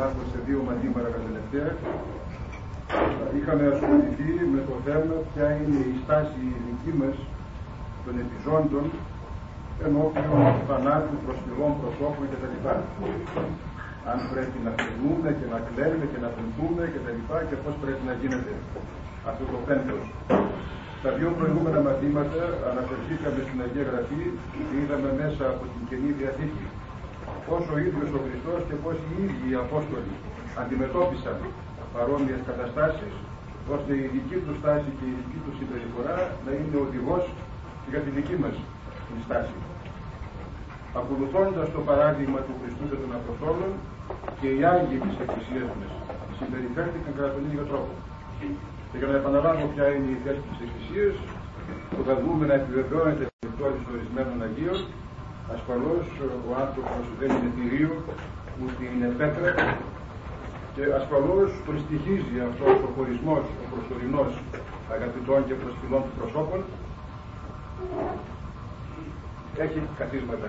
μάθω σε 2 μαθήματα τα τελευταία. Είχαμε ασχοληθεί με το θέμα ποια είναι η στάση δική μας των επιζώντων ενώπιον θανάτου προσφυλών προσώπων κτλ. Αν πρέπει να θρηνούμε και να κλαίμε και να θρηνθούμε κτλ. Και πώς πρέπει να γίνεται αυτό το πένθος. Τα 2 προηγούμενα μαθήματα αναφερθήκαμε στην Αγία Γραφή και είδαμε μέσα από την Καινή Διαθήκη πώς ο ίδιος ο Χριστός και πώς οι ίδιοι οι Απόστολοι αντιμετώπισαν παρόμοιες καταστάσεις, ώστε η δική του στάση και η δική του συμπεριφορά να είναι οδηγός για τη δική μας την στάση. Ακολουθώντας το παράδειγμα του Χριστού και των Αποστόλων, και οι Άγιοι της Εκκλησίας μας συμπεριφέρθηκαν κατά τον ίδιο τρόπο. Και για να επαναλάβω ποια είναι η θέση της Εκκλησίας, που θα δούμε να επιβεβαιώνεται η πτώση ορισμένων Αγίων. Ασφαλώς ο άνθρωπος δεν είναι θηρίο, ούτε είναι πέτρα, και ασφαλώς προστοιχίζει αυτός ο χωρισμός, ο προσωρινός αγαπητών και προσφυλών του προσώπων, έχει καθίσματα.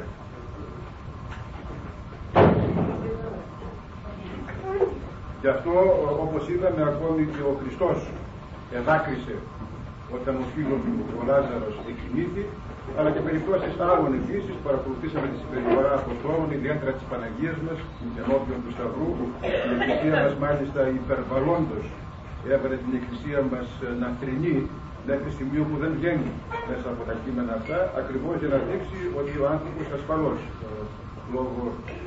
Γι' αυτό, όπως είδαμε, ακόμη και ο Χριστός εδάκρυσε όταν ο φίλος του ο Λάζαρος εκοιμήθη, αλλά και περιπτώσεις άλλων επίσης που παρακολουθήσαμε τη συμπεριφορά Αποστόλων, ιδιαίτερα της Παναγίας μας, ενώπιον του Σταυρού. Η Εκκλησία μας μάλιστα υπερβαλλόντως έβαλε την Εκκλησία μας να θρηνεί μέχρι σημείο που δεν βγαίνει μέσα από τα κείμενα αυτά, ακριβώς για να δείξει ότι ο άνθρωπος ασφαλώς, λόγω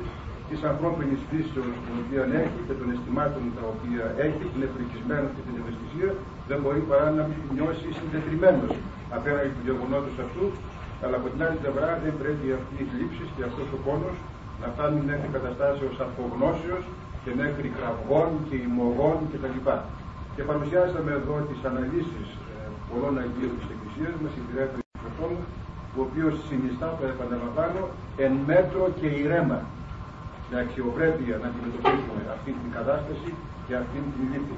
της ανθρώπινης φύσεως την οποία έχει και των αισθημάτων τα οποία έχει, την ευτυχισμένος και την ευαισθησία, δεν μπορεί παρά να μην νιώσει συντετριμμένος απέναντι του γεγονότος αυτού, αλλά από την άλλη πλευρά δεν πρέπει αυτή η θλίψη και αυτός ο πόνος να φτάνουν μέχρι καταστάσεως απογνώσεως και μέχρι κραυγών και ημωγών κτλ. Και παρουσιάσαμε εδώ τις αναλύσεις πολλών Αγίων της Εκκλησίας μας, ιδιαίτερα του Χριστόμου, ο οποίος συνιστά, το επαναλαμβάνω, εν μέτρο και ηρέμα, με αξιοπρέπεια να αντιμετωπίσουμε αυτή την κατάσταση και αυτή την λύπη.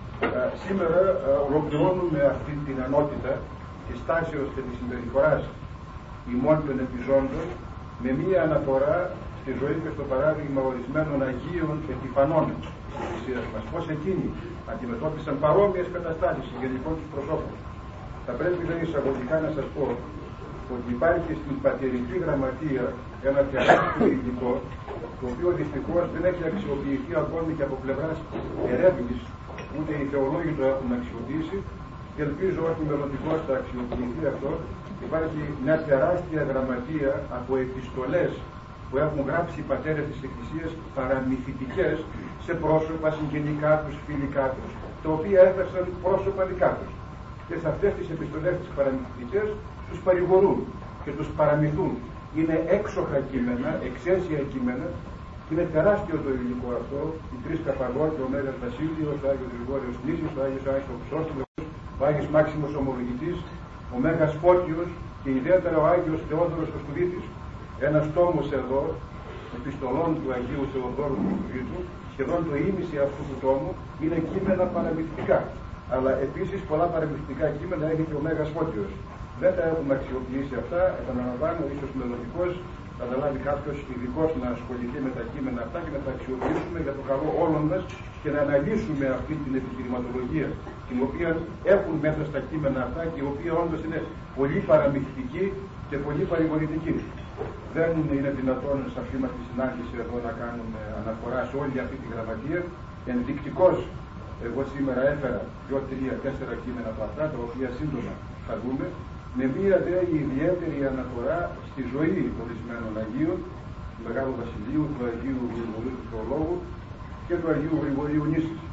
Σήμερα ολοκληρώνουμε αυτή την ενότητα της τάσεως και της συμπεριφοράς ημών των επιζώντων με μία αναφορά στη ζωή και στο παράδειγμα ορισμένων Αγίων επιφανών της Εκκλησίας μας. Πώς εκείνοι αντιμετώπισαν παρόμοιες καταστάσεις γενικών τους προσώπων. Θα πρέπει να εισαγωγικά να σας πω ότι υπάρχει στην πατερική γραμματεία ένα τεράστιο υλικό, το οποίο δυστυχώς δεν έχει αξιοποιηθεί ακόμη και από πλευράς ερεύνης, ούτε οι θεολόγοι το έχουν αξιοποιήσει, και ελπίζω ότι μελλοντικώς θα αξιοποιηθεί αυτό. Υπάρχει μια τεράστια γραμματεία από επιστολές που έχουν γράψει οι πατέρες της Εκκλησίας, παραμυθιτικές σε πρόσωπα συγγενικά τους, φιλικά τους, τα οποία έφτασαν πρόσωπα δικά τους. Και σε αυτές τις επιστολές τις παραμυθιτικές τους παρηγορούν και τους παραμυθούν. Είναι έξοχα κείμενα, εξαίσια κείμενα, και είναι τεράστιο το υλικό αυτό. Οι 3 Καπαγόροι, ο Μέγας Βασίλειος, ο Άγιος Γρηγόριος Νήσης, ο Άγιος Άρχης ο Χρυσόστομος, ο Άγιος Μάξιμος Ομολογητής, ο Μέγας Φώτιος και ιδιαίτερα ο Άγιος Θεόδωρος ο Στουδίτης. Ένας τόμος εδώ, επιστολών του Αγίου Θεοδόρου του Στουδίτου, σχεδόν το ήμιση αυτού του τόμου είναι κείμενα παραμυθιτικά. Αλλά επίσης πολλά παραμυθιτικά κείμενα έχει και ο Μέγας Φώτιος. Δεν τα έχουμε αξιοποιήσει αυτά, επαναλαμβάνω, ίσως μελλοντικώς θα αναλάβει κάποιος ειδικός να ασχοληθεί με τα κείμενα αυτά και να τα αξιοποιήσουμε για το καλό όλων μας και να αναλύσουμε αυτή την επιχειρηματολογία την οποία έχουν μέσα στα κείμενα αυτά και η οποία όντως είναι πολύ παραμυθιτική και πολύ παρηγορητική. Δεν είναι δυνατόν σε αυτή μας τη συνάντηση εδώ να κάνουμε αναφορά σε όλη αυτή τη γραμματεία. Ενδεικτικώς, εγώ σήμερα έφερα 2, 3, 4 κείμενα από αυτά, τα οποία σύντομα θα δούμε, με μία δε ιδιαίτερη αναφορά στη ζωή ορισμένων Αγίων, του Μεγάλου Βασιλείου, του Αγίου Γρηγορίου του Θεολόγου και του Αγίου Γρηγορίου Νήσης.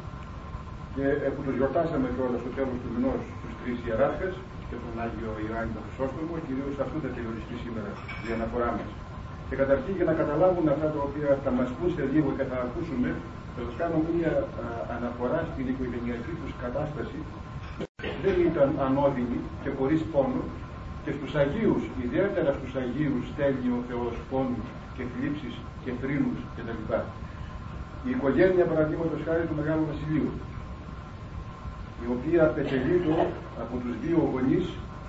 Και που τους γιορτάσαμε κιόλας στο τέλος του μηνός τους 3 ιεράρχες και τον Άγιο Ιωάννη τον Χρυσόστομο, κυρίως αυτού θα περιοριστεί σήμερα η αναφορά μας. Και καταρχήν, για να καταλάβουν αυτά τα οποία θα μας πούν σε λίγο και θα ακούσουμε, θα σας κάνω μία αναφορά στην οικογενειακή τους κατάσταση. Δεν ήταν ανώδυνη και χωρίς πόνο, και στους Αγίους, ιδιαίτερα στους Αγίους, στέλνει ο Θεός πόνους και θλίψεις και θρήνους κτλ. Η οικογένεια, παραδείγματος χάρη, του Μεγάλου Βασιλείου, η οποία πετελείτο από τους 2 γονείς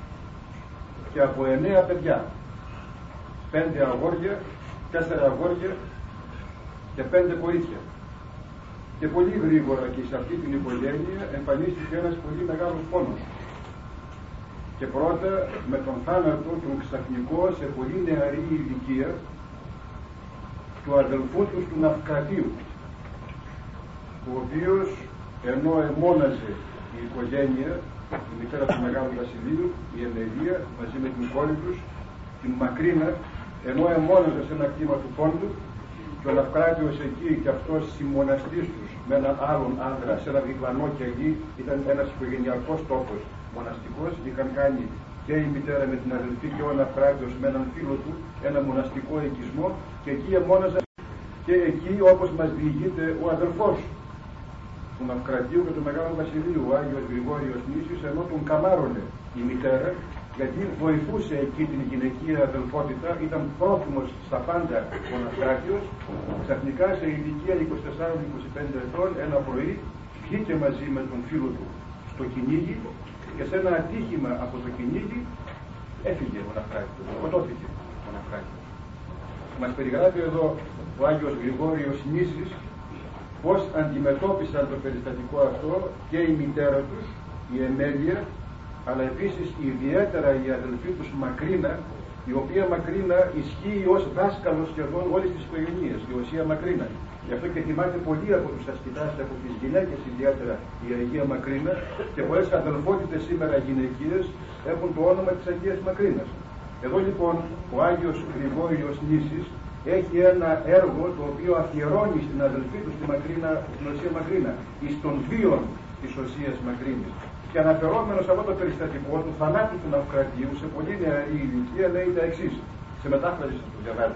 και από 9 παιδιά, 5 αγόρια, 4 αγόρια και 5 κορίτσια. Και πολύ γρήγορα και σε αυτή την οικογένεια εμφανίστηκε ένας πολύ μεγάλος πόνος. Και πρώτα με τον θάνατο, τον ξαφνικό σε πολύ νεαρή ηλικία, του αδελφού του Ναυκρατίου, ο οποίος ενώ εμόναζε η οικογένεια, η μητέρα του Μεγάλου Βασιλείου, η Εμελία, μαζί με την κόρη τους, την Μακρίνα, ενώ εμόναζε σε ένα κτήμα του Πόντου, και ο Ναυκράτιος εκεί και αυτός συμμοναστής τους με έναν άλλον άντρα σε ένα διπλανό κελί, ήταν ένας οικογενειακός τόπος μοναστικός, είχαν κάνει και η μητέρα με την αδελφή και ο Ναυκράτιος με έναν φίλο του ένα μοναστικό οικισμό, και εκεί εμόναζαν, και εκεί όπως μας διηγείται ο αδελφός του Ναυκρατίου και του Μεγάλου Βασιλείου, ο Άγιος Γρηγόριος Νήσιος, ενώ τον καμάρωνε η μητέρα, γιατί βοηθούσε εκεί την γυναικεία αδελφότητα, ήταν πρόθυμος στα πάντα ο Ναυκράτιος. Ξαφνικά σε ηλικία 24-25 ετών ένα πρωί βγήκε μαζί με τον φίλο του στο κυνήγι, και σε ένα ατύχημα από το κυνήγι έφυγε ο Ναυκράτιος, σκοτώθηκε ο Ναυκράτιος. Μας περιγράφει εδώ ο Άγιος Γρηγόριος Νήσης πώς αντιμετώπισαν το περιστατικό αυτό και η μητέρα τους, η Εμέλεια, αλλά επίσης ιδιαίτερα η αδελφή τους Μακρίνα, η οποία Μακρίνα ισχύει ως δάσκαλος σχεδόν όλης της οικογένειας, η Οσία Μακρίνα. Γι' αυτό και θυμάται πολύ από τους ασκητάς και από τις γυναίκες ιδιαίτερα η Αγία Μακρίνα, και πολλές αδελφότητες σήμερα γυναικείες έχουν το όνομα της Αγίας Μακρίνας. Εδώ λοιπόν ο Άγιος Γρηγόριος Νήσης έχει ένα έργο το οποίο αφιερώνει στην αδελφή του στη Μακρίνα, την Οσία Μακρίνα, εις των βίων της Οσίας Μακρίνης. Και αναφερόμενος αυτό το περιστατικό του θανάτου του Ναυκρατίου σε πολύ νεαρή ηλικία, λέει τα εξής, σε μετάφραση του διαβάζω.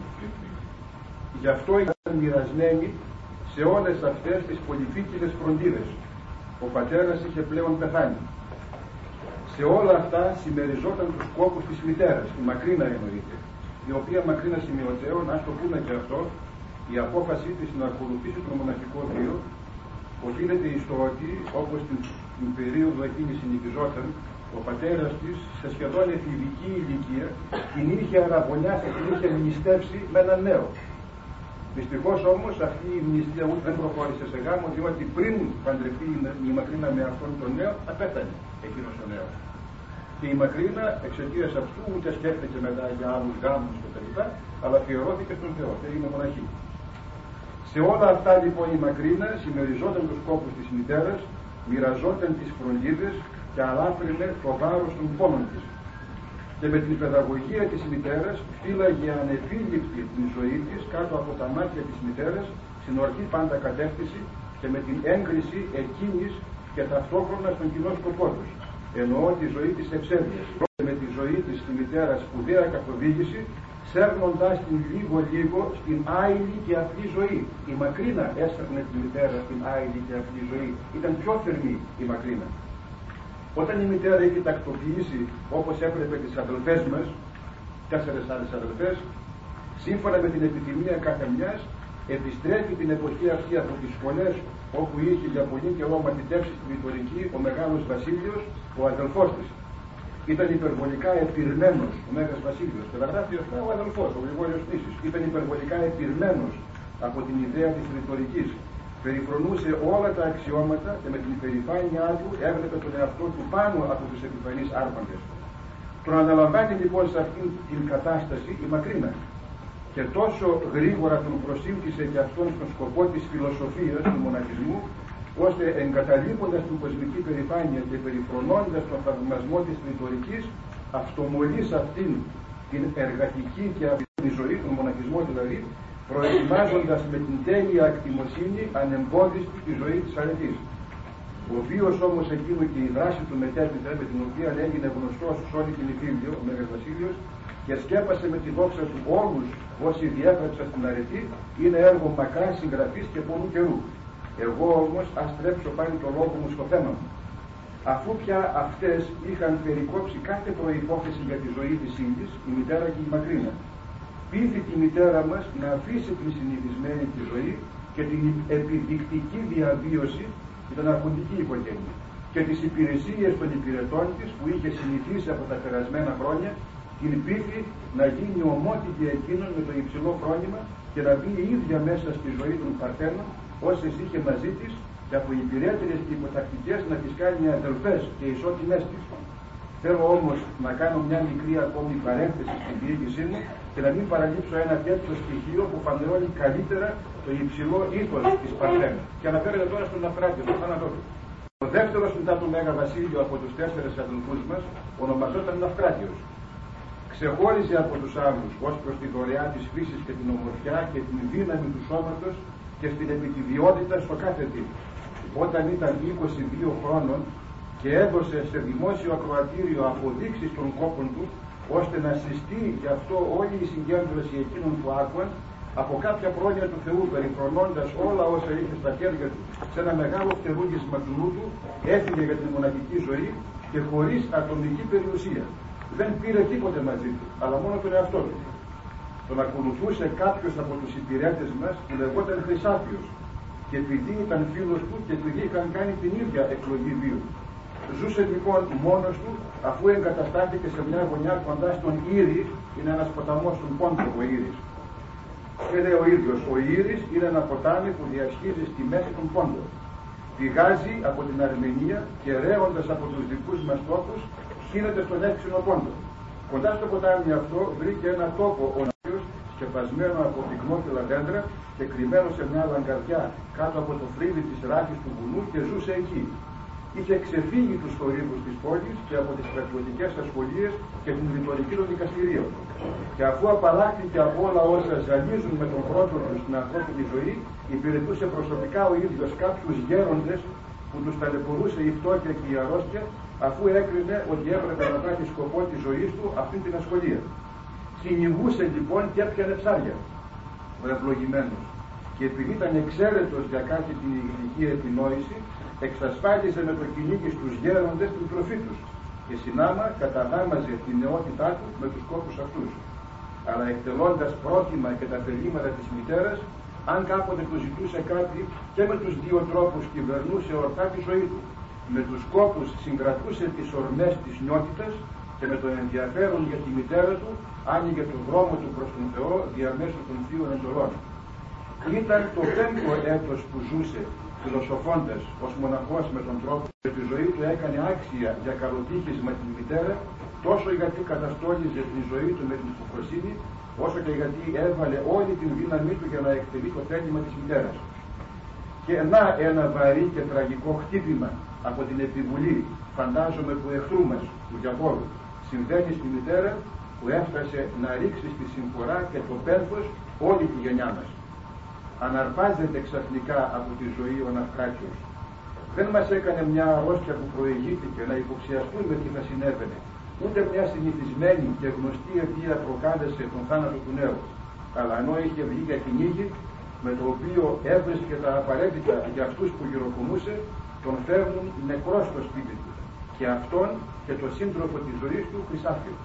Γι' αυτό ήταν μοιρασμένοι σε όλες αυτές τις πολυφύκυλες φροντίδες. Ο πατέρας είχε πλέον πεθάνει. Σε όλα αυτά συμμεριζόταν τους κόπους της μητέρας, η Μακρίνα εννοείται, η οποία Μακρίνα σημειωτέων, ας το πούμε και αυτό, η απόφαση της να ακολουθήσει τον μοναχικό βίο οφείλεται εις το ότι, όπως την περίοδο εκείνη συνηθιζόταν, ο πατέρας της σε σχεδόν εφηβική ηλικία την είχε αραβωνιάσει, την είχε μνηστεύσει με έναν νέο. Δυστυχώς όμως αυτή η μνηστεία ούτε δεν προχώρησε σε γάμο, διότι πριν παντρευτεί η Μακρίνα με αυτόν τον νέο, απέθανε εκείνος ο νέος. Και η Μακρίνα εξαιτίας αυτού ούτε σκέφτηκε μετά για άλλους γάμους κτλ., αλλά αφιερώθηκε στον Θεό και έγινε μοναχή. Σε όλα αυτά λοιπόν η Μακρίνα συμμεριζόταν τους κόπους της μητέρας, μοιραζόταν τις φροντίδες και αλάφρυνε το βάρος των πόνων της. Και με την παιδαγωγία της μητέρας φύλαγε ανεφίληπτη την ζωή της κάτω από τα μάτια της μητέρας, στην ορθή πάντα κατεύθυνση και με την έγκριση εκείνης και ταυτόχρονα στον κοινό σκοπό τους. Εννοώ τη ζωή της ευσέβειας. Με τη ζωή της τη μητέρα σπουδαία καθοδήγηση, σέρνοντας την λίγο-λίγο στην άειλη και απλή ζωή. Η Μακρίνα έσερνε τη μητέρα στην άειλη και απλή ζωή. Ήταν πιο θερμή η Μακρίνα. Όταν η μητέρα είχε τακτοποιήσει όπως έπρεπε τις αδελφές μας, 4 άλλες αδελφές, σύμφωνα με την επιθυμία κάθε μιας, επιστρέφει την εποχή αυτή από τις σχολές όπου είχε για πολύ καιρό μαθητεύσει στη ρητορική ο Μεγάλος Βασίλειος, ο αδελφός της. Ήταν υπερβολικά επειρμένος ο Μέγας Βασίλειος, και τα γράφει αυτά ο αδελφός, ο Γρηγόριος Νήσης. Ήταν υπερβολικά επειρμένος από την ιδέα της ρητορικής. Περιφρονούσε όλα τα αξιώματα και με την υπερηφάνειά του έβλεπε τον εαυτό του πάνω από τους επιφανείς άρχοντες. Τον αναλαμβάνει λοιπόν σε αυτήν την κατάσταση η Μακρίνα. Και τόσο γρήγορα τον προσήλκησε και αυτόν στον σκοπό της φιλοσοφίας του μοναχισμού, ώστε εγκαταλείποντας την κοσμική περηφάνεια και περιφρονώντας τον θαυμασμό της ρητορικής, αυτομολεί σε αυτήν την εργατική και απειλή ζωή, τον μοναχισμό δηλαδή, προετοιμάζοντας με την τέλεια ακτιμοσύνη ανεμπόδιστη τη ζωή της αρετής. Ο βίος όμως εκείνου και η δράση του μετέπειτα, με την οποία έγινε γνωστός σε όλη την Ιφίλιο, ο Μέγας Βασίλειος, και σκέπασε με τη δόξα του όλους όσοι διέπρεψαν στην αρετή, είναι έργο μακρά συγγραφής και πολλού καιρού. Εγώ όμως ας στρέψω πάλι το λόγο μου στο θέμα μου. Αφού πια αυτές είχαν περικόψει κάθε προϋπόθεση για τη ζωή της ύλης, η μητέρα και η Μακρίνα, πείθη τη μητέρα μας να αφήσει την συνηθισμένη τη ζωή και την επιδεικτική διαβίωση, ήταν αρχοντική οικογένεια, και τις υπηρεσίες των υπηρετών της που είχε συνηθίσει από τα περασμένα χρόνια, την πείθη να γίνει ομότυπη εκείνων με το υψηλό φρόνημα και να μπει η ίδια μέσα στη ζωή των Παρθένων όσες είχε μαζί της, και από υπηρέτερες και υποτακτικές να τις κάνει αδελφές και ισότιμές της. Θέλω όμως να κάνω μια μικρή ακόμη παρένθεση στην διοίκησή μου και να μην παραλείψω ένα τέτοιο στοιχείο που φανερώνει καλύτερα το υψηλό ήθος της Παρθένου. Και αναφέρεται τώρα στον Ναυκράτιο, στον θάνατό του. Ο δεύτερος μετά του Μέγα Βασίλειο από τους 4 αδελφούς μας ονομαζόταν Ναυκράτιος. Ξεχώριζε από τους άλλους ως προς τη δωρεά της φύσης και την ομορφιά και την δύναμη του σώματος και στην επιτιδιότητα στο κάθε τι. Όταν ήταν 22 χρόνων και έδωσε σε δημόσιο ακροατήριο αποδείξεις των κόπων του, ώστε να συστεί γι' αυτό όλη η συγκέντρωση εκείνων που άκουαν, από κάποια πρόνοια του Θεού, περιφρονώντας όλα όσα είχε στα χέρια του σε ένα μεγάλο φτερούγισμα του νου του, έφυγε για την μοναχική ζωή και χωρίς ατομική περιουσία. Δεν πήρε τίποτε μαζί του, αλλά μόνο τον εαυτό του. Τον ακολουθούσε κάποιος από τους υπηρέτες μας που λεγόταν Χρυσάφιος, και επειδή ήταν φίλος του και επειδή είχαν κάνει την ίδια εκλογή βίου. Ζούσε λοιπόν μόνος του, αφού εγκαταστάθηκε σε μια γωνιά κοντά στον Ήρη, είναι ένας ποταμός στον Πόντο ο Ήρης. Και λέει ο ίδιος, ο Ήρης είναι ένα ποτάμι που διασχίζει στη μέση των Πόντων. Πηγάζει από την Αρμενία και ρέοντας από τους δικούς μας τόπους, χύνεται στον Εύξηνο Πόντο. Κοντά στο ποτάμι αυτό βρήκε ένα τόπο ο Ναύιος, σκεπασμένο από πυκνόφυλλα δέντρα και κρυμμένο σε μια λαγκαρδιά κάτω από το φρύδι της ράχης του βουνού και ζούσε εκεί. Είχε ξεφύγει τους θορύβους της πόλης και από τις στρατιωτικές ασχολίες και την ρητορική των δικαστηρίων. Και αφού απαλλάχθηκε από όλα όσα ζαλίζουν με τον χρόνο του στην ανθρώπινη ζωή, υπηρετούσε προσωπικά ο ίδιος κάποιους γέροντες που τους ταλαιπωρούσε η φτώχεια και η αρρώστια, αφού έκρινε ότι έπρεπε να κάνει σκοπό της ζωής του αυτή την ασχολία. Κυνηγούσε λοιπόν και έπιανε ψάρια ο ευλογημένος. Και επειδή ήταν εξαίρετος για κάθε την ηγετική επινόηση, εξασφάλιζε με το κυνήγι στους γέροντες την τροφή τους και συνάμα καταγάμαζε την νεότητά του με τους κόπους αυτούς. Αλλά εκτελώντας πρόθυμα και τα θελήματα της μητέρας, αν κάποτε του ζητούσε κάτι, και με τους δύο τρόπους κυβερνούσε ορθά τη ζωή του. Με τους κόπους συγκρατούσε τις ορμές της νιότητας και με το ενδιαφέρον για τη μητέρα του άνοιγε τον δρόμο του προς τον Θεό διαμέσου των θείων εντολών. Ήταν το 5ο έτος που ζούσε φιλοσοφώντας ως μοναχός με τον τρόπο και τη ζωή του έκανε άξια για καλοτύχισμα την μητέρα, τόσο γιατί καταστόλιζε τη ζωή του με την υποκροσύνη, όσο και γιατί έβαλε όλη την δύναμή του για να εκτελεί το θέλημα της μητέρας. Και να ένα βαρύ και τραγικό χτύπημα από την επιβουλή, φαντάζομαι του εχθρού μας, του διαβόλου, συμβαίνει στη μητέρα που έφτασε να ρίξει στη συμφορά και το πένθος όλη τη γενιά μας. Αναρπάζεται ξαφνικά από τη ζωή ο Ναυκράτιος. Δεν μας έκανε μια αρρώστια που προηγήθηκε να υποψιαστούμε τι θα συνέβαινε, ούτε μια συνηθισμένη και γνωστή αιτία προκάλεσε τον θάνατο του νέου, αλλά ενώ είχε βγει για κυνήγι, με το οποίο έβρισκε τα απαραίτητα για αυτούς που γυροκομούσε, τον φέρνουν νεκρό στο σπίτι του, και αυτόν και το σύντροφο της ζωής του, Χρυσάφιο.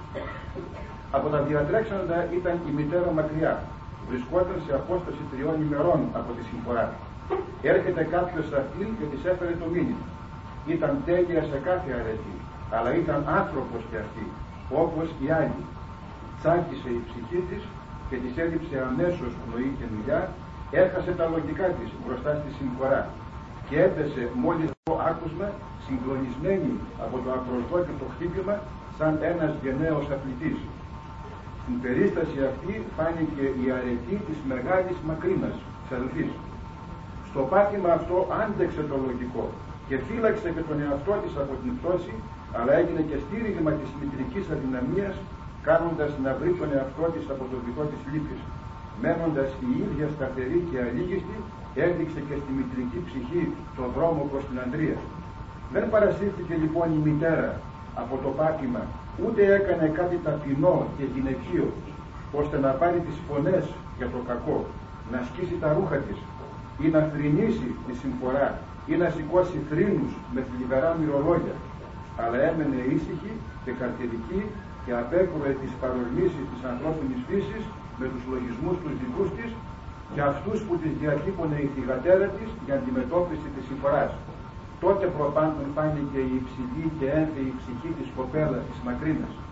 Από τα διατρέξαντα ήταν η μητέρα μακριά, βρισκόταν σε απόσταση 3 ημερών από τη συμφορά. Έρχεται κάποιος σε αυτήν και της έφερε το μήνυμα. Ήταν τέλεια σε κάθε αρετή, αλλά ήταν άνθρωπος και αυτή, όπως οι άλλοι. Τσάκισε η ψυχή της και της έλειψε αμέσως πνοή και μιλιά, έχασε τα λογικά της μπροστά στη συμφορά και έπεσε μόλις το άκουσμα, συγκλονισμένη από το απροσδόκητο χτύπημα, σαν ένας γενναίος αθλητής. Στην περίσταση αυτή φάνηκε η αρετή της μεγάλης μακρύνας, της αδελφής. Στο πάτημα αυτό άντεξε το λογικό και φύλαξε και τον εαυτό της από την πτώση, αλλά έγινε και στήριγμα της μητρικής αδυναμίας, κάνοντας να βρει τον εαυτό της από το δικό της λύπης. Μένοντας η ίδια σταθερή και αλήγιστη, έδειξε και στη μητρική ψυχή τον δρόμο προς την Ανδρία. Δεν παρασύρθηκε λοιπόν η μητέρα από το πάτημα, ούτε έκανε κάτι ταπεινό και γυναικείο, ώστε να πάρει τις φωνές για το κακό, να σκίσει τα ρούχα της ή να θρηνήσει τη συμφορά ή να σηκώσει θρήνους με θλιβερά μυρολόγια, αλλά έμενε ήσυχη και καρτηρική και απέκρουε τις παρορμήσεις της ανθρώπινης φύσης με τους λογισμούς τους δικούς της και αυτούς που τις διατύπωνε η θυγατέρα της για αντιμετώπιση της συμφοράς. Τότε προπάντων φάνηκε η υψηλή και ένθεη ψυχή της κοπέλας της μακρύνας.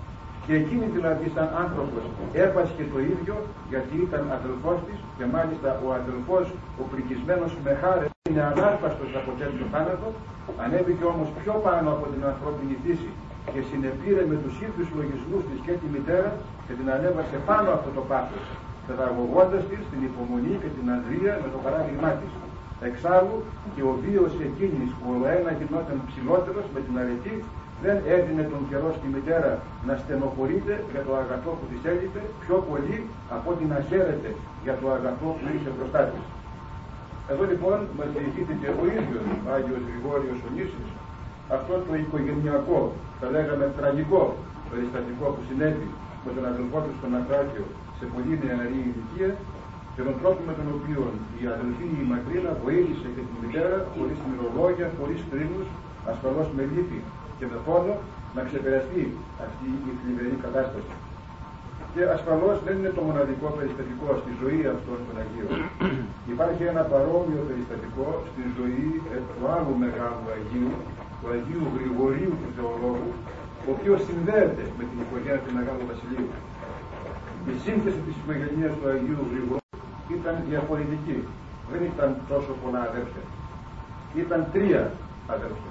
Και εκείνη δηλαδή σαν άνθρωπος έπασχε το ίδιο, γιατί ήταν αδελφός της, και μάλιστα ο αδελφός, ο πρικισμένος με χάρες, είναι ανάρπαστος από τέτοιο θάνατο. Ανέβηκε όμως πιο πάνω από την ανθρώπινη φύση και συνεπήρε με τους ίδιους λογισμούς της και τη μητέρα και την ανέβασε πάνω από το πάθος, παιδαγωγώντας της την υπομονή και την ανδρεία με το παράδειγμά της. Εξάλλου και ο βίος εκείνης που ο ένα γινόταν ψηλότερος με την αρετή, δεν έδινε τον καιρό στη μητέρα να στενοχωρείται για το αγαθό που της έλειπε πιο πολύ από ότι να χαίρεται για το αγαθό που είχε μπροστά της. Εδώ λοιπόν μας διηγήθηκε ο ίδιος ο Άγιος Γρηγόριος ο Νήσης, αυτό το οικογενειακό, θα λέγαμε τραγικό περιστατικό που συνέβη με τον αδελφό του στον Ακράτιο σε πολύ νεαρή ηλικία, και τον τρόπο με τον οποίο η αδελφή η Μακρίνα βοήθησε και την μητέρα, χωρίς μυρολόγια, χωρίς κρίνους, ασφαλώς με λύπη και με πόνο, να ξεπεραστεί αυτή η θλιβερή κατάσταση. Και ασφαλώς δεν είναι το μοναδικό περιστατικό στη ζωή αυτών των Αγίων. Υπάρχει ένα παρόμοιο περιστατικό στη ζωή του άλλου μεγάλου Αγίου, του Αγίου Γρηγορίου του Θεολόγου, ο οποίος συνδέεται με την οικογένεια του Μεγάλου Βασιλείου. Η σύνθεση της οικογένειας του Αγίου Γρηγορίου ήταν διαφορετική. Δεν ήταν τόσο πολλά αδέρφια. Ήταν 3 αδέρφια.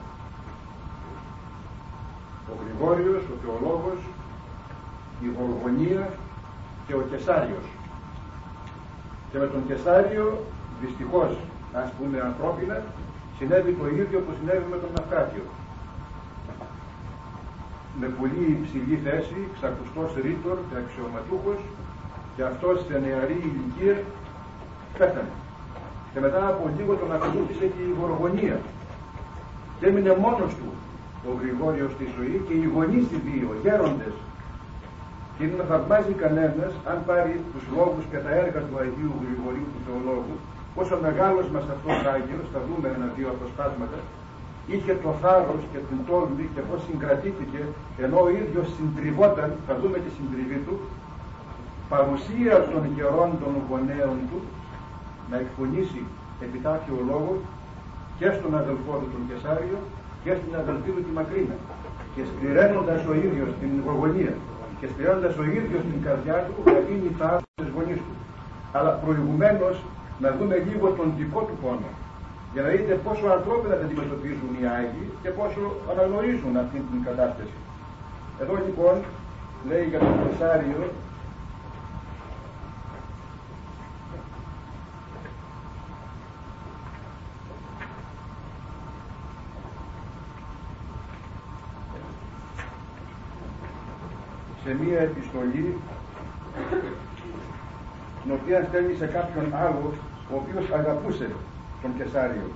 Ο Γρηγόριος, ο Θεολόγος, η Γοργονία και ο Κεσάριος. Και με τον Κεσάριο, δυστυχώς, ας πούμε ανθρώπινα, συνέβη το ίδιο που συνέβη με τον Ναυκάτιο. Με πολύ υψηλή θέση, ξακουστός ρήτορ και αξιωματούχος, και αυτός σε νεαρή ηλικία πέθανε. Και μετά από λίγο τον ακολούθησε και η Γοργονία. Και έμεινε μόνος του ο Γρηγόριος στη ζωή και οι γονείς οι 2, γέροντες. Και είναι να θαυμάζει κανένας, αν πάρει τους λόγους και τα έργα του Αγίου Γρηγορίου του Θεολόγου, πόσο μεγάλος μας αυτός Άγιος, θα δούμε 1-2 αποσπάσματα, είχε το θάρρος και την τόλμη και πώς συγκρατήθηκε, ενώ ο ίδιος συντριβόταν, θα δούμε τη συντριβή του, παρουσία των γερών των γονέων του, να εκφωνήσει επιτάφιο λόγο και στον αδελφό του τον Κεσάριο και στην αδελφή του τη Μακρίνα, και σκληραίνοντας ο ίδιος την Γοργονία και σκληραίνοντας ο ίδιος την καρδιά του να γίνει θάρρος στις γονείς του. Αλλά προηγουμένως να δούμε λίγο τον δικό του πόνο, για να δείτε πόσο ανθρώπινα τα αντιμετωπίζουν οι Άγιοι και πόσο αναγνωρίζουν αυτή την κατάσταση. Εδώ λοιπόν λέει για τον Κεσάριο, σε μία επιστολή την οποία στέλνει σε κάποιον άλλο ο οποίος αγαπούσε τον Κεσάριο,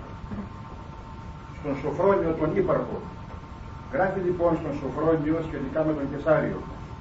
στον Σοφρόνιο τον ύπαρχο. Γράφει λοιπόν στον Σοφρόνιο σχετικά με τον Κεσάριο: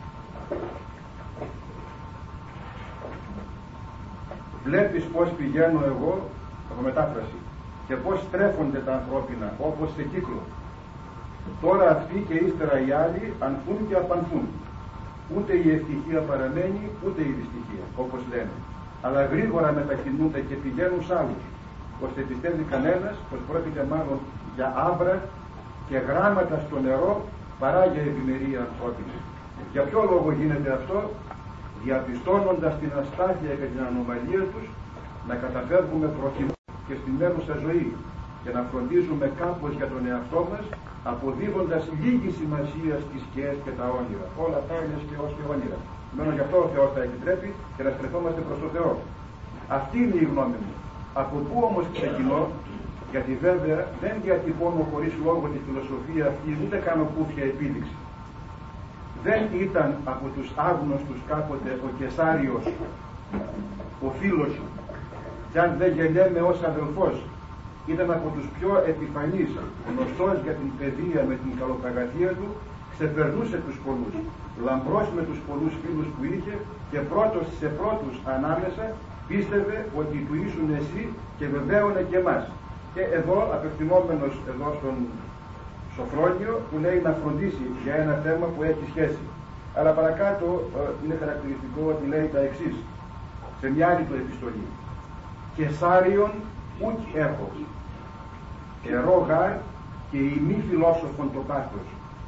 βλέπεις πως πηγαίνω εγώ, από μετάφραση, και πως στρέφονται τα ανθρώπινα όπως σε κύκλο. Τώρα αυτοί και ύστερα οι άλλοι ανθούν και απανθούν. Ούτε η ευτυχία παραμένει, ούτε η δυστυχία, όπως λένε. Αλλά γρήγορα μετακινούνται και πηγαίνουν σ' άλλους, ώστε πιστεύει κανένας πως πρόκειται μάλλον για άμπρα και γράμματα στο νερό παρά για ευημερία ανθρώπινη. Για ποιο λόγο γίνεται αυτό? Διαπιστώνοντας την αστάθεια και την ανομαλία τους, να καταφεύγουμε προκειμένου και στην μένουσα ζωή και να φροντίζουμε κάπως για τον εαυτό μας, αποδίδοντας λίγη σημασία στις σκιές και τα όνειρα. Όλα αυτά είναι σκιός και όνειρα. Μένω γι' αυτό ο Θεός τα επιτρέπει και να στρεφόμαστε προς τον Θεό. Αυτή είναι η γνώμη μου. Από πού όμως ξεκινώ? Γιατί βέβαια δεν διατυπώνω χωρίς λόγο τη φιλοσοφία αυτή, ούτε κάνω κούφια επίδειξη. Δεν ήταν από τους άγνωστους κάποτε ο Κεσάριος, ο φίλος σου, κι αν δεν γεννιέμαι ως αδελφός, ήταν από τους πιο επιφανείς, γνωστός για την παιδεία με την καλοπαγαθία του, ξεπερνούσε τους πολλούς, λαμπρός με τους πολλούς φίλους που είχε και πρώτος σε πρώτους ανάμεσα πίστευε ότι του ήσουν εσύ και βεβαίωνε και εμάς. Και εδώ, απευθυνόμενος εδώ στον Σοφρόνιο, που λέει να φροντίσει για ένα θέμα που έχει σχέση. Αλλά παρακάτω είναι χαρακτηριστικό ότι λέει τα εξής, σε μια άλλη του επιστολή: Κεσάριον ουκ έχω, ερώ γάρ και η μη φιλόσοφον το πάθος.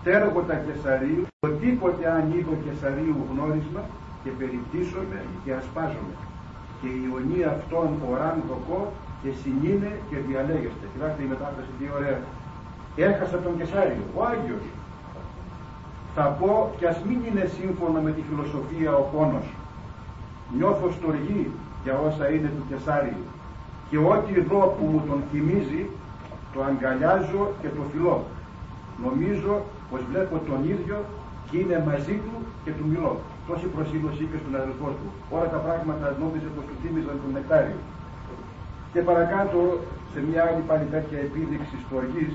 τέργοτα Κεσαρίου, οτίποτε ανοίγω Κεσαρίου γνώρισμα και περιπτύσσομαι και ασπάζομαι. Και η ιονή αυτών οράν δοκώ και συνήνε και διαλέγεστε. Κοιτάξτε η μετάφραση τι ωραία. Έχασα τον Κεσάριο, ο Άγιος. Θα πω κι ας μην είναι σύμφωνα με τη φιλοσοφία ο πόνος. Νιώθω στοργή για όσα είναι του Κεσάριου. Και ό,τι εδώ που μου τον θυμίζει, το αγκαλιάζω και το φιλώ. Νομίζω πως βλέπω τον ίδιο και είναι μαζί του και του μιλώ. Τόση προσήλωση είπε στον αδελφό του. Όλα τα πράγματα νόμιζε πως του θύμιζαν τον Νεκτάριο. Και παρακάτω, σε μια άλλη πάλι τέτοια επίδειξη στοργής,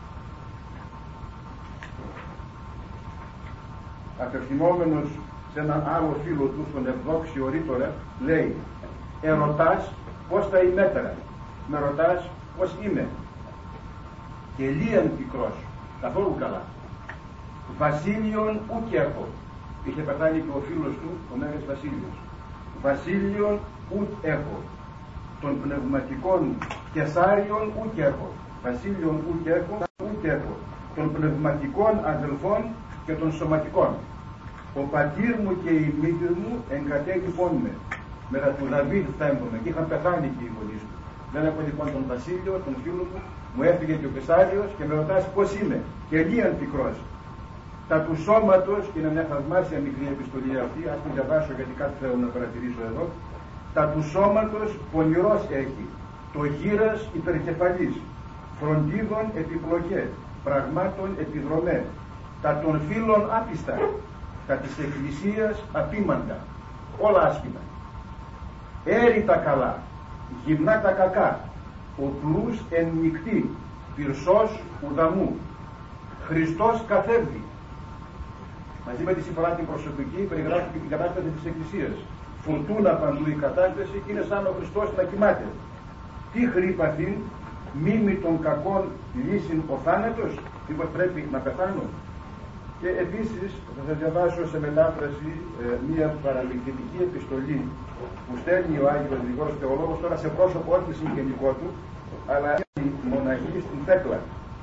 απευθυνόμενος σε έναν άλλο φίλο του, στον Ευδόξιο Ρήτορα, λέει: ερωτάς πως θα ημέτερα, με ρωτάς πως είμαι. Και λίαν πικρός, καθόλου καλά. Βασίλειον ουκ έχω. Είχε πεθάνει και ο φίλος του, ο Μέγας Βασίλειος. Βασίλειον ουκ έχω. Των πνευματικών Κεσάριων ουκ έχω. Βασίλειον ουκ έχω, ουκ έχω. Των πνευματικών αδελφών και των σωματικών. Ο πατήρ μου και η μήτρη μου εγκατέλειπον με. Μετά του Δαβίδ φτάνομαι και είχαν πεθάνει και οι γονείς του. Δεν έχω λοιπόν τον Βασίλειο, τον φίλο μου έφυγε και ο Κεσάριος και με ρωτάς πως είμαι. Και λίαν πικρός. Τα του σώματος, και είναι μια θαυμάσια μικρή επιστολή αυτή, ας την διαβάσω γιατί κάτι θέλω να παρατηρήσω εδώ. Τα του σώματος πονηρός έχει, το γύρας υπερκεφαλής, φροντίδων επιπλοκέ, πραγμάτων επιδρομέ, τα των φίλων άπιστα, τα της εκκλησίας απίμαντα, όλα άσχημα. Έρη τα καλά, γυμνά τα κακά, ο πλούς εν νυχτή, πυρσός ουδαμού, Χριστός καθέβει. Μαζί με τη συμφορά την προσωπική περιγράφει και την κατάσταση της Εκκλησίας. Φουρτούνα παντού η κατάσταση και είναι σαν ο Χριστός να κοιμάται. Τι χρήπαθην, μήμη των κακών λύσιν ο θάνατος, μήπως πρέπει να πεθάνω. Και επίσης θα σας διαβάσω σε μετάφραση μία παραμυθιστική επιστολή που στέλνει ο Άγιος Γρηγόρης Θεολόγος, τώρα σε πρόσωπο όχι συγγενικό του, αλλά η μοναχή στην Θέκλα.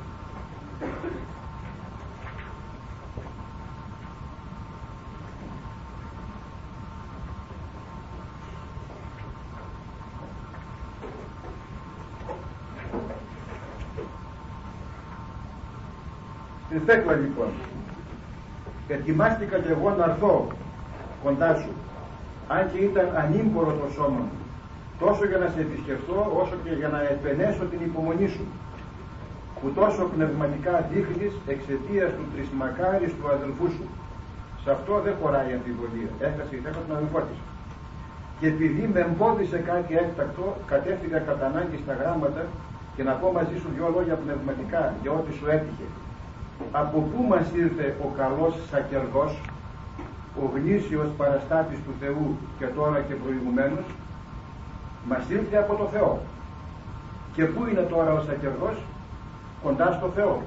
Στην Θέκλα λοιπόν, ετοιμάστηκα και εγώ να έρθω κοντά σου, αν και ήταν ανήμπορο το σώμα μου, τόσο για να σε επισκεφτώ όσο και για να επενέσω την υπομονή σου, που τόσο πνευματικά δείχνεις εξαιτίας του τρισμακάρης του αδελφού σου. Σε αυτό δεν χωράει αμφιβολία. Έφτασε η Θέκλα τον αδελφό της. Και επειδή με εμπόδισε κάτι έκτακτο, κατέφυγα κατά ανάγκη στα γράμματα και να πω μαζί σου δυο λόγια πνευματικά για ό,τι σου έτυχε. Από πού μας ήρθε ο καλός Σακεργός, ο γνήσιος παραστάτης του Θεού και τώρα και προηγουμένως? Μας ήρθε από το Θεό. Και πού είναι τώρα ο Σακεργός? Κοντά στο Θεό.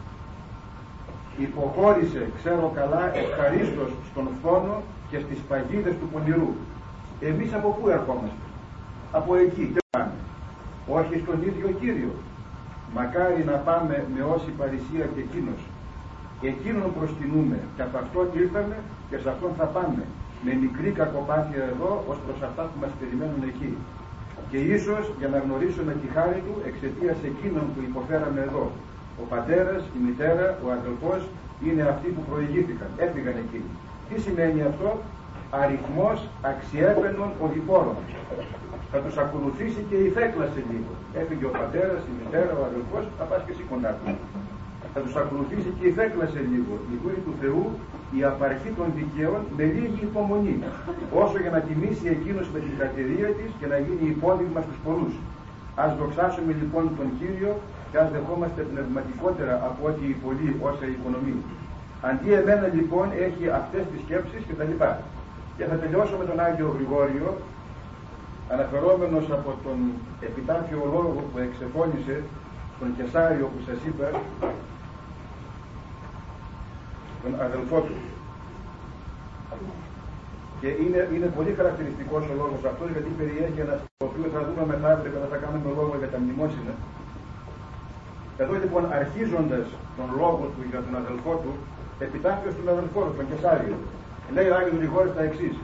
Υποχώρησε, ξέρω καλά, ευχαρίστως στον φθόνο και στις παγίδες του πονηρού. Εμείς από πού ερχόμαστε? Από εκεί και πάμε. Όχι στον ίδιο Κύριο. Μακάρι να πάμε με όση παρησία και εκείνος. Εκείνον προσκυνούμε και από αυτόν ήρθαμε και σε αυτόν θα πάμε. Με μικρή κακοπάθεια εδώ ως προς αυτά που μας περιμένουν εκεί. Και ίσως για να γνωρίσουμε τη χάρη του εξαιτίας εκείνων που υποφέραμε εδώ. Ο πατέρας, η μητέρα, ο αδελφός είναι αυτοί που προηγήθηκαν. Έφυγαν εκεί. Τι σημαίνει αυτό? Αριθμός αξιέπαινων οδηπόρων. Θα τους ακολουθήσει και η Θέκλα σε λίγο. Έφυγε ο πατέρας, η μητέρα, ο αδελφός, θα πας και εσύ κοντά του. Θα τους ακολουθήσει και η Θέκλα σε λίγο. Η δούλη του Θεού, η απαρχή των δικαίων με λίγη υπομονή. Όσο για να τιμήσει εκείνος με την κατηρία της και να γίνει υπόδειγμα στους πολλούς. Ας δοξάσουμε λοιπόν τον Κύριο και ας δεχόμαστε πνευματικότερα από ό,τι οι πολλοί όσα οικονομεί. Αντί εμένα λοιπόν έχει αυτές τις σκέψεις κτλ. Και θα τελειώσω με τον Άγιο Γρηγόριο, αναφερόμενος από τον επιτάφιο λόγο που εξεφώνησε στον Κεσάριο που σας είπα, τον αδελφό του. Και είναι πολύ χαρακτηριστικός ο λόγος αυτός, γιατί περιέχει ένα, το οποίο θα δούμε μετά, θα κάνουμε λόγο για τα μνημόσυνα. Εδώ λοιπόν αρχίζοντας τον λόγο του για τον αδελφό του, επιτάφιο στον αδελφό του, τον Κεσάριο, λέει ο Άγιος Γρηγόρης τα εξής.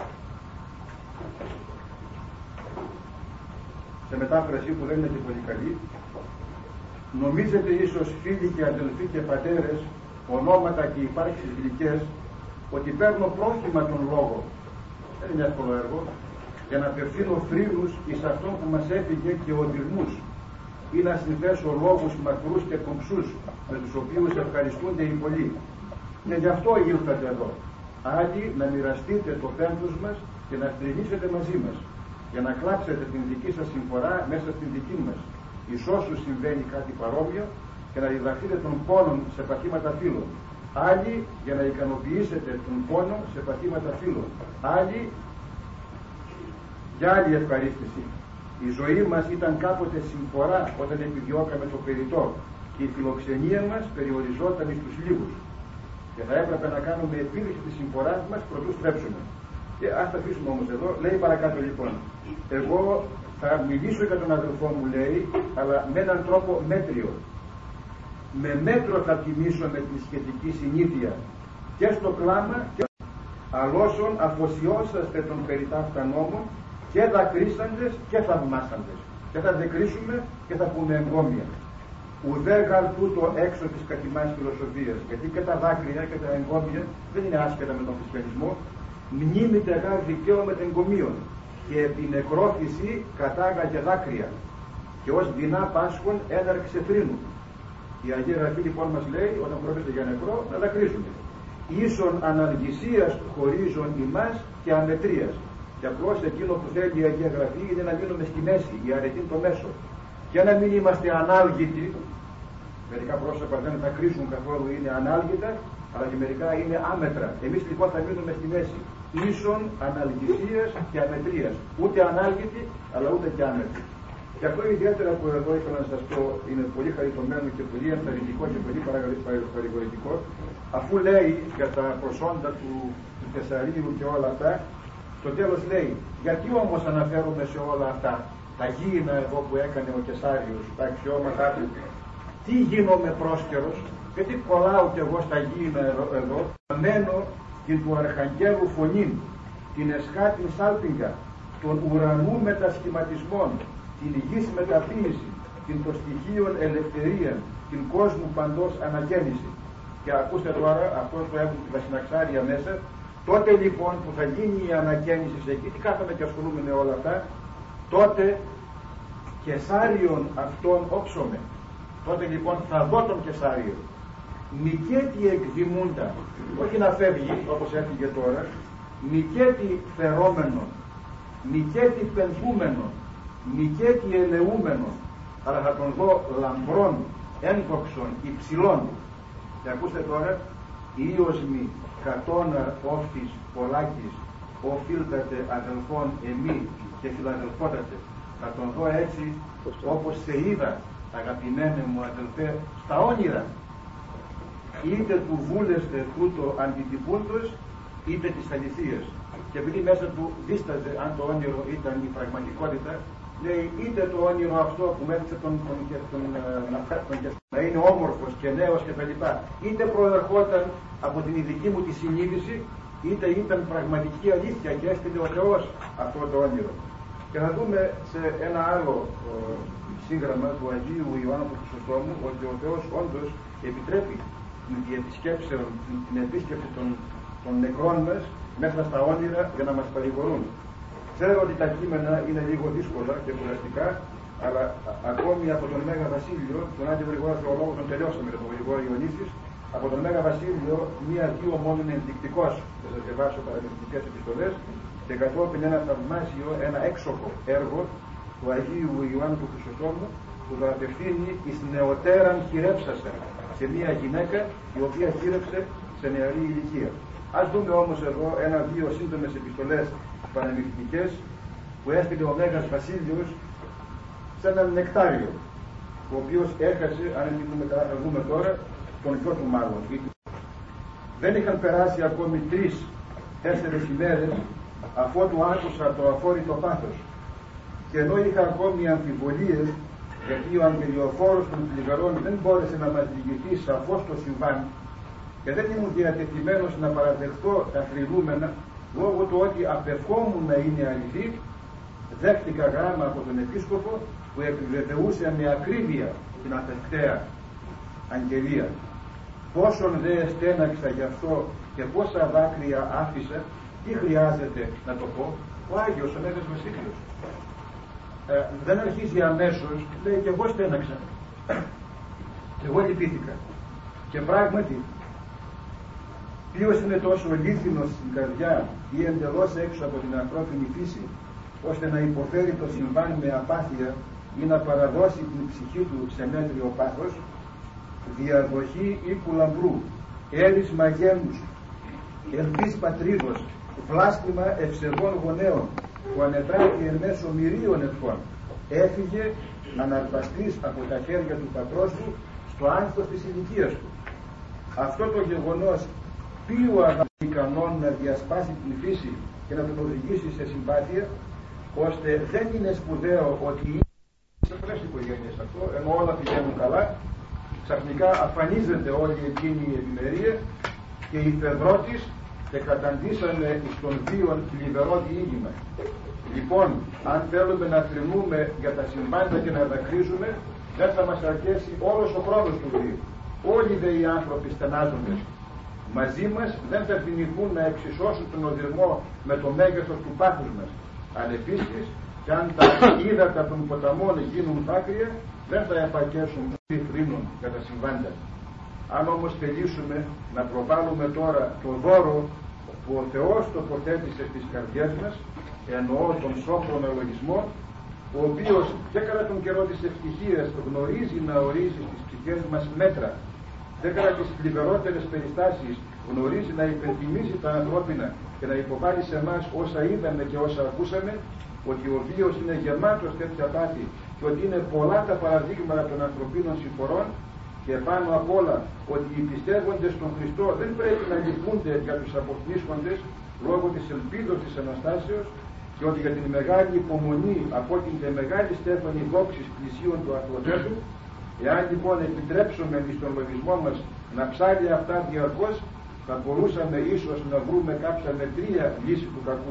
Σε μετάφραση που δεν είναι και πολύ καλή, νομίζετε ίσως φίλοι και αδελφοί και πατέρες, ονόματα και υπάρξεις γλυκές, ότι παίρνω πρόχημα τον λόγο, δεν είναι εύκολο έργο, για να απευθύνω θρύλους εις αυτόν που μας έφυγε και οδηγμούς, ή να συνθέσω λόγους μακρούς και κομψούς, με τους οποίους ευχαριστούνται οι πολλοί. Και γι' αυτό ήλθατε εδώ, άλλοι να μοιραστείτε το πένθος μας και να στριμήσετε μαζί μας, για να κλάψετε την δική σας συμφορά μέσα στην δική μας, εις όσους συμβαίνει κάτι παρόμοιο, και να διδαχθείτε τον πόνο σε παθήματα φύλων. Άλλοι για να ικανοποιήσετε τον πόνο σε παθήματα φύλων. Άλλοι για άλλη ευχαρίστηση. Η ζωή μας ήταν κάποτε συμφορά όταν επιδιώκαμε το περιττό, και η φιλοξενία μας περιοριζόταν στους λίγους. Και θα έπρεπε να κάνουμε επίλυση της συμφοράς μας προτού στρέψουμε. Και ας τα αφήσουμε όμως εδώ. Λέει παρακάτω λοιπόν, εγώ θα μιλήσω για τον αδελφό μου, λέει, αλλά με έναν τρόπο μέτριο. Με μέτρο θα τιμήσω με τη σχετική συνήθεια και στο κλάμα και αλώσον αφοσιώσαστε τον περιτάφτα νόμο και δακρύσαντες και θαυμάσαντες. Και θα δεκρίσουμε και θα πούμε εγκόμια. Ουδέ γαρ τούτο έξω της καθημάς φιλοσοφίας, γιατί και τα δάκρυα και τα εγκόμια δεν είναι άσχετα με τον χριστιανισμό. Μνήμητε γαρ δικαίωμα εγκομίων, και επί νεκρόθυση κατάγαγε δάκρυα, και ως δεινά πάσχων έναρξε θρήνου. Η Αγία Γραφή λοιπόν μας λέει, όταν πρόκειται για νεκρό, να δακρύσουμε. Ίσον αναλγησίας χωρίζον ημάς και αμετρίας. Και απλώς εκείνο που θέλει η Αγία Γραφή είναι να μείνουμε στη μέση, η αρετή το μέσο. Και να μην είμαστε ανάλγητοι. Μερικά πρόσωπα δεν θα κρίσουν καθόλου, είναι ανάλγητα, αλλά και μερικά είναι άμετρα. Εμείς λοιπόν θα μείνουμε στη μέση. Ίσον αναλγησίας και αμετρίας. Ούτε ανάλγητοι, αλλά ούτε και άμετροι. Και αυτό ιδιαίτερα που εδώ ήθελα να σας πω είναι πολύ χαριτωμένο και πολύ ενθαρρυντικό και πολύ παρηγορητικό, αφού λέει για τα προσόντα του Θεσσαλίου και όλα αυτά, στο τέλος λέει, γιατί όμως αναφέρομαι σε όλα αυτά, τα γήινα εδώ που έκανε ο Κεσάριος, τα αξιώματα του, τι γίνομαι πρόσκαιρος, γιατί κολλάω κι εγώ στα γήινα εδώ, μένω την του Αρχαγγέλου φωνήν, την εσχάτην σάλπιγγα, των ουρανού μετασχηματισμών, την γης μεταποίηση, την των στοιχείων ελευθερία, την κόσμου παντός αναγέννηση. Και ακούστε τώρα, αυτό το έχουν τα συναξάρια μέσα, τότε λοιπόν που θα γίνει η αναγέννηση εκεί, τι κάθαμε και ασχολούμαι με όλα αυτά, τότε Κεσάριον αυτόν όψομαι. Τότε λοιπόν θα δω τον Κεσάριο. Μικέτι εκδημούντα, όχι να φεύγει όπως έφυγε τώρα, μικέτι φερόμενο, μικέτι πενθούμενο, μικέτι ελεούμενο, αλλά θα τον δω λαμπρών, ένδοξων, υψηλών. Και ακούστε τώρα, Ήωσμη κατώνα όφης πολλάκης, οφείλτατε αδελφών εμεί και φιλαδελφότατε. Θα τον δω έτσι όπως σε είδα, αγαπημένε μου αδελφέ, στα όνειρα. Είτε του βούλεστε τούτο αντιτυπούντος, είτε της αληθείας. Και επειδή μέσα του δίσταζε αν το όνειρο ήταν η πραγματικότητα, λέει είτε το όνειρο αυτό που με έδειξε να είναι όμορφος και νέος και τα λοιπά, είτε προερχόταν από την ειδική μου τη συνείδηση, είτε ήταν πραγματική αλήθεια και έστειλε ο Θεός αυτό το όνειρο. Και θα δούμε σε ένα άλλο σύγγραμμα του Αγίου Ιωάννου του Χρυσοστόμου ότι ο Θεός όντως επιτρέπει την επίσκεψη των νεκρών μας μέσα στα όνειρα για να μας παρηγορούν. Ξέρω ότι τα κείμενα είναι λίγο δύσκολα και κουραστικά, αλλά ακόμη από τον Μέγα Βασίλειο, τον Άγιο Γρηγόριο Θεολόγο, τον τελειώσαμε με τον Γρηγόριο Ιωνίσης, από τον Μέγα Βασίλειο μία-δύο μόνο είναι ενδεικτικός, θα σας διαβάσω παραδειγματικές επιστολές, και κατόπιν ένα θαυμάσιο, ένα έξοχο έργο του Αγίου Ιωάννου του Χρυσοστόμου, που το απευθύνει εις νεωτέραν χειρεύσασα, σε μία γυναίκα η οποία χείρευσε σε νεαρή ηλικία. Ας δούμε όμως εδώ ένα-δύο σύντομες επιστολές πανεμιχτικές που έστειλε ο Μέγας Βασίλειος σε έναν νεκτάριο, ο οποίος έχασε, αν θυμούμε καλά θα δούμε τώρα, τον γιο του μάλλον. Δεν είχαν περάσει ακόμη 3-4 ημέρες αφότου άκουσα το αφόρητο πάθος, και ενώ είχα ακόμη αμφιβολίες γιατί ο αγγελιοφόρος των πληγαρών δεν μπόρεσε να μας διηγηθεί σαφώς το συμβάν και δεν ήμουν διατεθειμένος να παραδεχτώ τα θρυλούμενα λόγω του ότι απευχόμουν να είναι αληθή. Δέχτηκα γράμμα από τον επίσκοπο που επιβεβαιούσε με ακρίβεια την απευκταία αγγελία. Πόσον δε στέναξα γι' αυτό και πόσα δάκρυα άφησα, τι χρειάζεται να το πω, ο Άγιος ο Μέγας Βασίλειος δεν αρχίζει αμέσως, λέει και εγώ στέναξα και εγώ λυπήθηκα. Και πράγματι ποιος είναι τόσο λίθινος στην καρδιά ή εντελώς έξω από την ανθρώπινη φύση ώστε να υποφέρει το συμβάν με απάθεια ή να παραδώσει την ψυχή του σε μέτριο πάθος? Διαδοχή οίκου λαμπρού, έρισμα γέμους, ελπίς πατρίδος, βλάστημα ευσεβών γονέων, που ανετράπη εν μέσω μυρίων ευχών, έφυγε αναρπαστής από τα χέρια του πατρός του στο άνθος της ηλικίας του. Αυτό το γεγονός ποιο αγάπη ικανόν να διασπάσει την φύση και να τον οδηγήσει σε συμπάθεια, ώστε δεν είναι σπουδαίο ότι σε πολλές οικογένειες αυτό, ενώ όλα πηγαίνουν καλά, ξαφνικά αφανίζεται όλη εκείνη η ευημερία και οι παιδρότης και καταντήσανε στον βίον θλιβερό διήγημα. Λοιπόν, αν θέλουμε να θρηνούμε για τα συμβάντα και να δακρύζουμε, δεν θα μας αρκέσει όλος ο χρόνος του βίου. Όλοι δε οι άνθρωποι στενάζονται. Μαζί μας δεν θα θυμηθούν να εξισώσουν τον οδυρμό με το μέγεθος του πάθους μας. Αλλά επίσης, κι αν τα ύδατα των ποταμών γίνουν δάκρυα, δεν θα επαρκέσουν θρήνων για τα συμβάντα. Αν όμως θελήσουμε να προβάλλουμε τώρα το δώρο που ο Θεός τοποθέτησε στις καρδιές μας, εννοώ τον σόφρον αλογισμό, ο οποίος και κατά τον καιρό της ευτυχίας γνωρίζει να ορίζει στις ψυχές μας μέτρα, και κατά τις πληγαρότερες περιστάσεις γνωρίζει να υπενθυμίζει τα ανθρώπινα και να υποβάλει σε εμάς όσα είδαμε και όσα ακούσαμε, ότι ο βίος είναι γεμάτος τέτοια πάθη και ότι είναι πολλά τα παραδείγματα των ανθρωπίνων συμφορών, και πάνω απ' όλα ότι οι πιστεύοντες στον Χριστό δεν πρέπει να λυπούνται για τους αποκνίσκοντες λόγω της ελπίδος της Αναστάσεως, και ότι για την μεγάλη υπομονή απόκεινται μεγάλη στέφανη δόξης πλησίων του Αθλοτέτου. Εάν λοιπόν επιτρέψουμε στον λογισμό μας να ψάλει αυτά διαρκώς, θα μπορούσαμε ίσως να βρούμε κάποια μετρία λύση του κακού.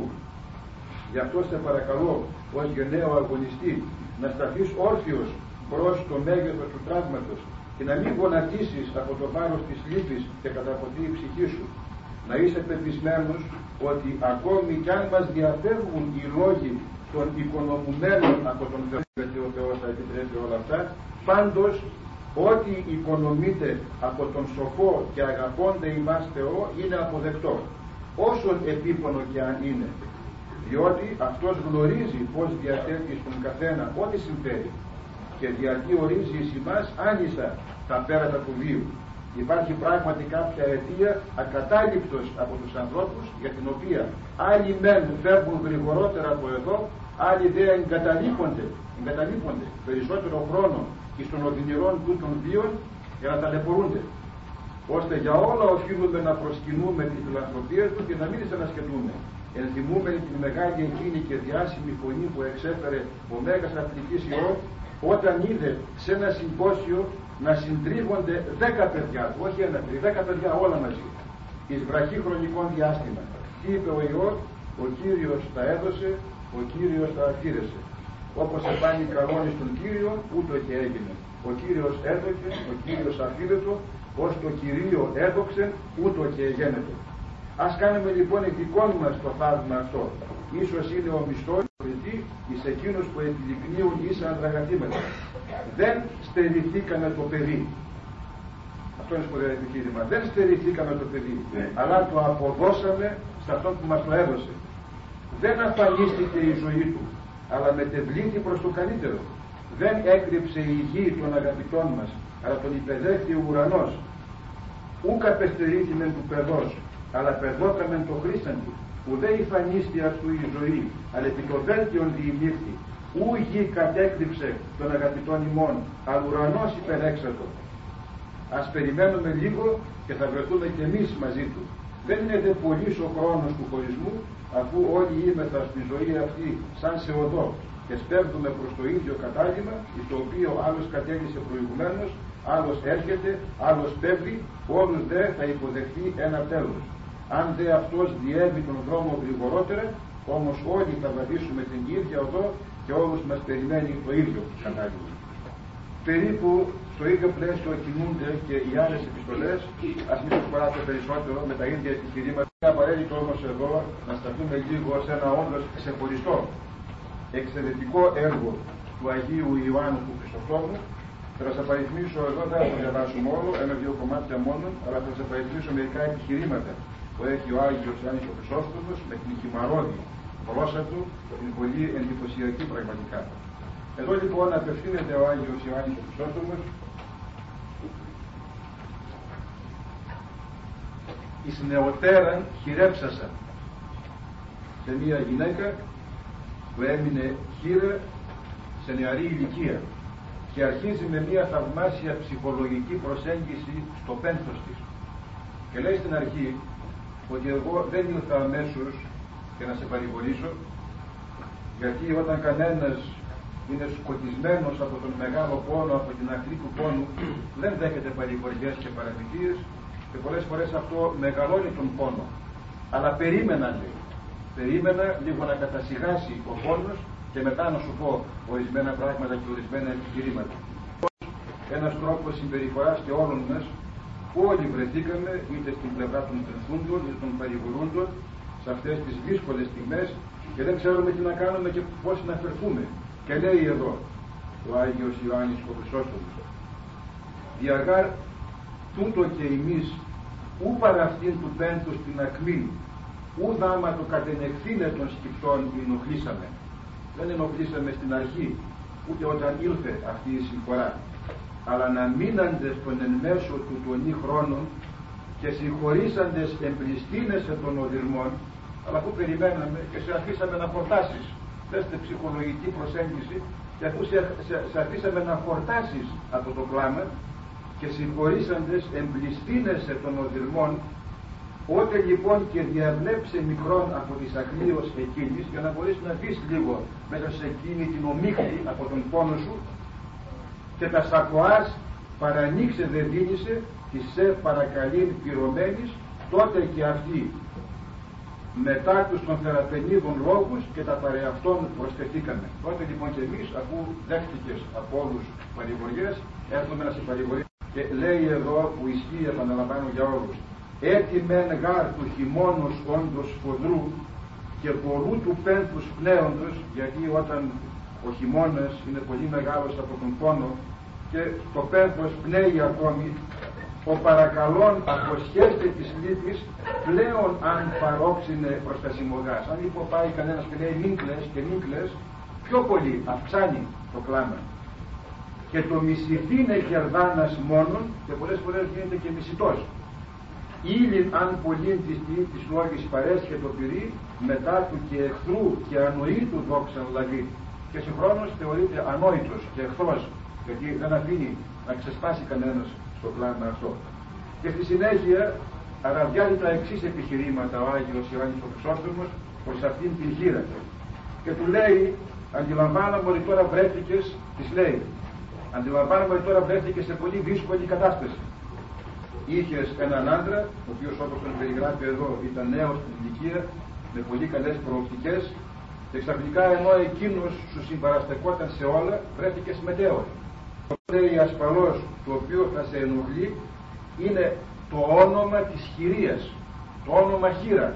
Γι' αυτό σε παρακαλώ ως γενναίο αγωνιστή να σταθείς όρθιος προς το μέγεθος του τραύματος και να μην γονατίσεις από το βάρος της λύπης και καταποτεί η ψυχή σου. Να είσαι πεπισμένος ότι ακόμη κι αν μας διαφεύγουν οι λόγοι των οικονομουμένων από τον Θεό, γιατί ο Θεός θα επιτρέπει όλα αυτά, πάντως ό,τι οικονομείται από τον σοφό και αγαπώνται ημάς Θεό είναι αποδεκτό, όσον επίπονο και αν είναι, διότι αυτός γνωρίζει πως διαθέτει στον καθένα ό,τι συμφέρει και γιατί ορίζει εις ημάς άνισα τα πέρατα του βίου. Υπάρχει πράγματι κάποια αιτία ακατάληπτος από τους ανθρώπους, για την οποία άλλοι μεν φεύγουν γρηγορότερα από εδώ, άλλοι δεν εγκαταλείπονται περισσότερο χρόνο εις των οδυνηρών τούτων βίων για να ταλαιπωρούνται, ώστε για όλα οφείλουμε να προσκυνούμε τη φιλανθρωπία του και να μην τις ανασκετούμε, ενθυμούμενοι την μεγάλη εκείνη και διάσημη φωνή που εξέφερε ο Μέγας Αθλητής Υιός όταν είδε σε ένα συμπόσιο να συντρίβονται 10 παιδιά, όχι ένα παιδί, 10 παιδιά όλα μαζί, εις βραχή χρονικών διάστημα. Τι είπε ο Υιός? Ο Κύριος τα έδωσε, ο Κύριος τα αφήρεσε. Όπως επάνει καλώνει στον Κύριο, ούτω και έγινε. Ο Κύριος έδωκε, ο Κύριος αφήρετο, ως το Κυρίο έδοξε, ούτω και γένετο. Ας κάνουμε λοιπόν ειδικών μας το θαύμα αυτό. Ίσως είναι ο μισθός εις εκείνους που επιδεικνύουν ίσα αντραγαθήματα. Δεν στερηθήκαμε το παιδί. Αυτό είναι σπουδαίο επιχείρημα. Δεν στερηθήκαμε το παιδί, αλλά το αποδώσαμε σε αυτόν που μας το έδωσε. Δεν αφανίστηκε η ζωή του, αλλά μετεβλήθη προς το καλύτερο. Δεν έκρυψε η γη των αγαπητών μας, αλλά τον υπεδέχθη ο ουρανός. Ούκ απεστερήθημεν του παιδός, αλλά παιδόκαμεν το χρήσαντι. Ουδέ υφανίστη αυτού η ζωή, αλλά επί το βέλτιον διημήρθη. Ου γη κατέκρυψε των αγαπητών ημών, αλλά ουρανός υπερέξατο. Ας περιμένουμε λίγο και θα βρεθούμε κι εμείς μαζί του. Δεν είναι δε πολύς ο χρόνος του χωρισμού, αφού όλοι είμεθα στη ζωή αυτή σαν σε οδό. και σπέβδουμε προς το ίδιο κατάλημα, το οποίο άλλος κατέλησε προηγουμένως, άλλος έρχεται, άλλος πέφτει, όλους δε θα υποδεχθεί ένα τέλος. Αν δε αυτός διέβει τον δρόμο γρηγορότερα, όμως όλοι θα βαδίσουμε την ίδια οδό και όλους μας περιμένει το ίδιο κατάλημα. Περίπου στο ίδιο πλαίσιο κινούνται και οι άλλες επιστολές, ας μην σχολιάσω περισσότερο με τα ίδια επιχειρήματα. Είναι απαραίτητο όμως εδώ να σταθούμε λίγο σε ένα όντως ξεχωριστό, εξαιρετικό έργο του Αγίου Ιωάννου του Χρυσοστόμου. Θα σας απαριθμίσω εδώ, δεν θα το διαβάσουμε όλο, ένα-δύο κομμάτια μόνο, αλλά θα σας απαριθμίσω μερικά επιχειρήματα που έχει ο Άγιος Ιωάννης ο Χρυσόστομος με την χυμαρόδη γλώσσα του, την πολύ εντυπωσιακή πραγματικά. Εδώ λοιπόν απευθύνεται ο Άγιος Ιωάννης ο Χρυσόστομος εις νεωτέραν χειρέψασα, σε μια γυναίκα που έμεινε χείρα σε νεαρή ηλικία και αρχίζει με μια θαυμάσια ψυχολογική προσέγγιση στο πένθος της και λέει στην αρχή ότι εγώ δεν ήλθα αμέσως και να σε παρηγορήσω, γιατί όταν κανένας είναι σκοτισμένος από τον μεγάλο πόνο, από την αχλή του πόνου, δεν δέχεται παρηγοριές και παραπητίες και πολλές φορές αυτό μεγαλώνει τον πόνο. Αλλά περίμενα, λέει, περίμενα λίγο να κατασυγάσει ο πόνος και μετά να σου πω ορισμένα πράγματα και ορισμένα επιχειρήματα. Ένας τρόπος συμπεριφοράς και όλων μας που όλοι βρεθήκαμε είτε στην πλευρά των πενθούντων είτε των παρηγορούντων σε αυτές τις δύσκολες στιγμές και δεν ξέρουμε τι να κάνουμε και πώς να φερθούμε. Και λέει εδώ ο Άγιος Ιωάννης ο Χρυσόστομος, διαγάρ τούτο και εμείς ου παρά αυτήν του πένθους την ακμή, ου δάμα το κατενεχθήνε των σκυφτών ενοχλήσαμε. Δεν ενοχλήσαμε στην αρχή, ούτε όταν ήλθε αυτή η συμφορά, αλλά να μείναντες τον εν μέσω του τονί χρόνων και συγχωρήσαντες εμπληστήνεσαι των οδυρμών, αλλά που περιμέναμε και σε αφήσαμε να χορτάσεις. Δέστε ψυχολογική προσέγγιση, και αφού σε αφήσαμε να χορτάσεις από το κλάμα και συγχωρήσαντες εμπληστήνεσαι των οδυρμών, ότε λοιπόν και διαβλέψε μικρόν από τις αχλίως εκείνης, για να μπορείς να δεις λίγο μέσα σε εκείνη την ομίχλη από τον πόνο σου, και τα σακοάς παρανοίξε δε δίνησε, τη σε παρακαλήν πυρωμένης, τότε και αυτή μετά τους των θεραπενίδων λόγους και τα παρεαυτών προσθεθήκαμε. Τότε λοιπόν και εμείς, αφού δέχτηκες από όλους παρηγοριές, έρχομαι να σε παρηγορήσω. Και λέει εδώ που ισχύει, επαναλαμβάνω για όλους, έτι μεν γάρ του χειμώνος όντως φοδρού και πολλού του πένθους πνέοντος, γιατί όταν ο χειμώνας είναι πολύ μεγάλος από τον πόνο και το πένθος πνέει ακόμη, ο παρακαλών αποσχέστε της λύπης πλέον αν παρόξινε προς τα συμμογάς. Αν λοιπόν πάει κανένας και λέει μην κλαις και μην κλαις, πιο πολύ αυξάνει το κλάμα. Και το μισηθήνε κερδάνας μόνον, και πολλές φορές γίνεται και μισητός. Ήλιν αν πολλήν της λόγης παρέσχε το πυρί, μετά του και εχθρού και ανοήτου δόξαν λαβή. Και συγχρόνως θεωρείται ανόητος και εχθρός, γιατί δεν αφήνει να ξεσπάσει κανένας στο κλάμα αυτό. Και στη συνέχεια αναβιάζει τα εξής επιχειρήματα ο Άγιος Ιωάννης ο Χρυσόστομος προς αυτήν την χείρα. Και του λέει, αντιλαμβάνομαι ότι τώρα βρέθηκες, της λέει, αντιλαμβάνομαι ότι τώρα βρέθηκες σε πολύ δύσκολη κατάσταση. Είχες έναν άντρα, ο οποίος όπως τον περιγράφει εδώ ήταν νέος στην ηλικία, με πολύ καλές προοπτικές, και ξαφνικά ενώ εκείνος σου συμπαραστεκόταν σε όλα, βρέθηκες μετέωρη. Λέει ασφαλώς το οποίο θα σε ενοχλεί είναι το όνομα της χειρίας, το όνομα χείρα.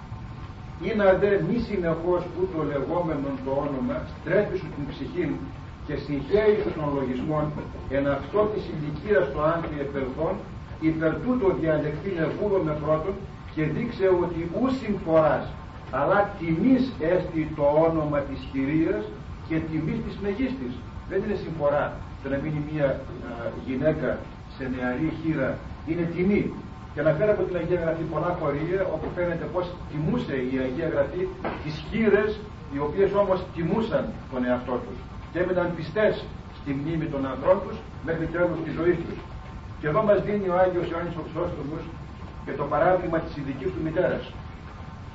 Είναι δε μη συνεχώς που το λεγόμενο το όνομα στρέφει σου την ψυχή και συγχαίει σου των λογισμών εν αυτό της ηλικίας το άνθρωπο επερθών, υπερ τούτο διαλεκτήν ευούλο με πρώτον και δείξε ότι ου συμφοράς αλλά τιμής έστι το όνομα της χειρίας και τιμής της μεγίστης. Δεν είναι συμφορά το να μείνει μια γυναίκα σε νεαρή χείρα, είναι τιμή. Και αναφέρω από την Αγία Γραφή πολλά χωρία όπου φαίνεται πως τιμούσε η Αγία Γραφή τις χείρες, οι οποίες όμως τιμούσαν τον εαυτό τους και έμειναν πιστές στη μνήμη των ανδρών τους μέχρι τέλος της ζωής τους. Και εδώ μας δίνει ο Άγιος Ιωάννης ο Χρυσόστομος και το παράδειγμα της ειδικής του μητέρας.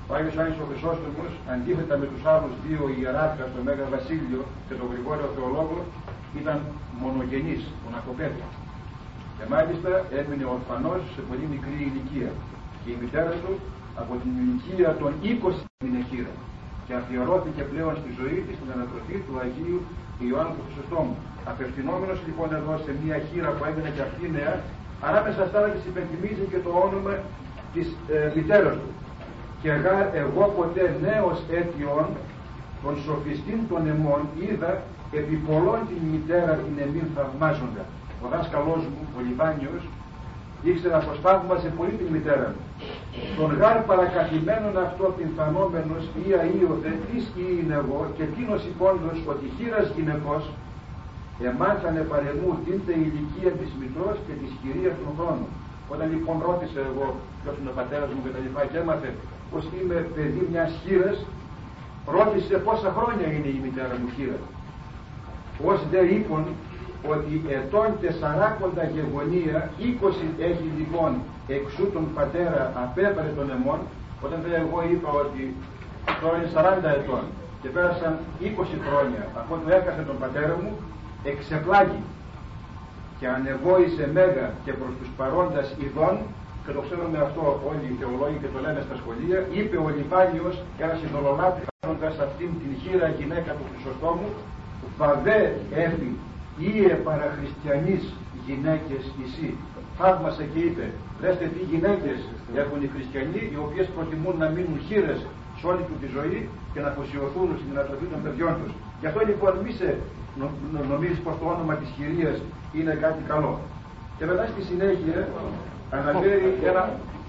Ο Άγιος Ιωάννης ο Χρυσόστομος, αντίθετα με τους άλλους δύο ιεράρχες, τον Μέγα Βασίλειο και τον Γρηγόριο Θεολόγο, ήταν μονογενής, μοναχοπέδι. Και μάλιστα έμεινε ορφανός σε πολύ μικρή ηλικία. Και η μητέρα του από την ηλικία των 20 έμεινε χήρα. Και αφιερώθηκε πλέον στη ζωή της στην ανατροφή του Αγίου Ιωάννου του Χρυσοστόμου. Απευθυνόμενος λοιπόν εδώ σε μια χήρα που έγινε και αυτή νέα, ανάμεσα στα άλλα της υπενθυμίζει και το όνομα της μητέρας του. Και εγώ ποτέ νέος αίτιον των σοφιστήν των αιμών είδα επί πολλών την μητέρα την εμήν θαυμάζοντα. Ο δάσκαλός μου, ο Λιβάνιος, ήξερα πως θαύμασε πολύ την μητέρα μου. Τον γάρ παρακαθημένον αυτό πινθανόμενος ή αΐωθε εις είναι εγώ και τίνος υπόντος ότι χείρας γυναικός εμάθανε παρεμού τίντε η ηλικία της μητρός και της κυρίας των χρόνων. Όταν λοιπόν ρώτησε εγώ ποιος είναι ο πατέρας μου και τα λοιπά και έμαθε πως είμαι παιδί μιας χείρας, ρώτησε πόσα χρόνια είναι η μητέρα μου χείρα. Ως δε είπον ότι ετών 40 γεγονία, 20 έχει λοιπόν εξού τον πατέρα απέβαλε των αιμών. Όταν εγώ είπα ότι τώρα είναι 40 ετών και πέρασαν 20 χρόνια αφού του έκασε τον πατέρα μου, εξεπλάγει και ανεβόησε μέγα και προς τους παρόντας ειδών, και το ξέρουμε αυτό όλοι οι θεολόγοι και το λένε στα σχολεία, είπε ο Λιβάνιος και ένας ειδωλολάτρης κάνοντας αυτήν την χείρα γυναίκα του Χρυσοστόμου, βαβέ έφη ήε παραχριστιανείς γυναίκες εσύ. Θαύμασε και είπε, δέστε τι γυναίκες έχουν οι χριστιανοί, οι οποίες προτιμούν να μείνουν χείρες σε όλη του τη ζωή και να αφοσιωθούν στην ανατροφή των παιδιών τους. Γι' αυτό λοιπόν μη σε νομίζεις πως το όνομα της χειρίας είναι κάτι καλό. Και μετά στη συνέχεια αναφέρει ένα...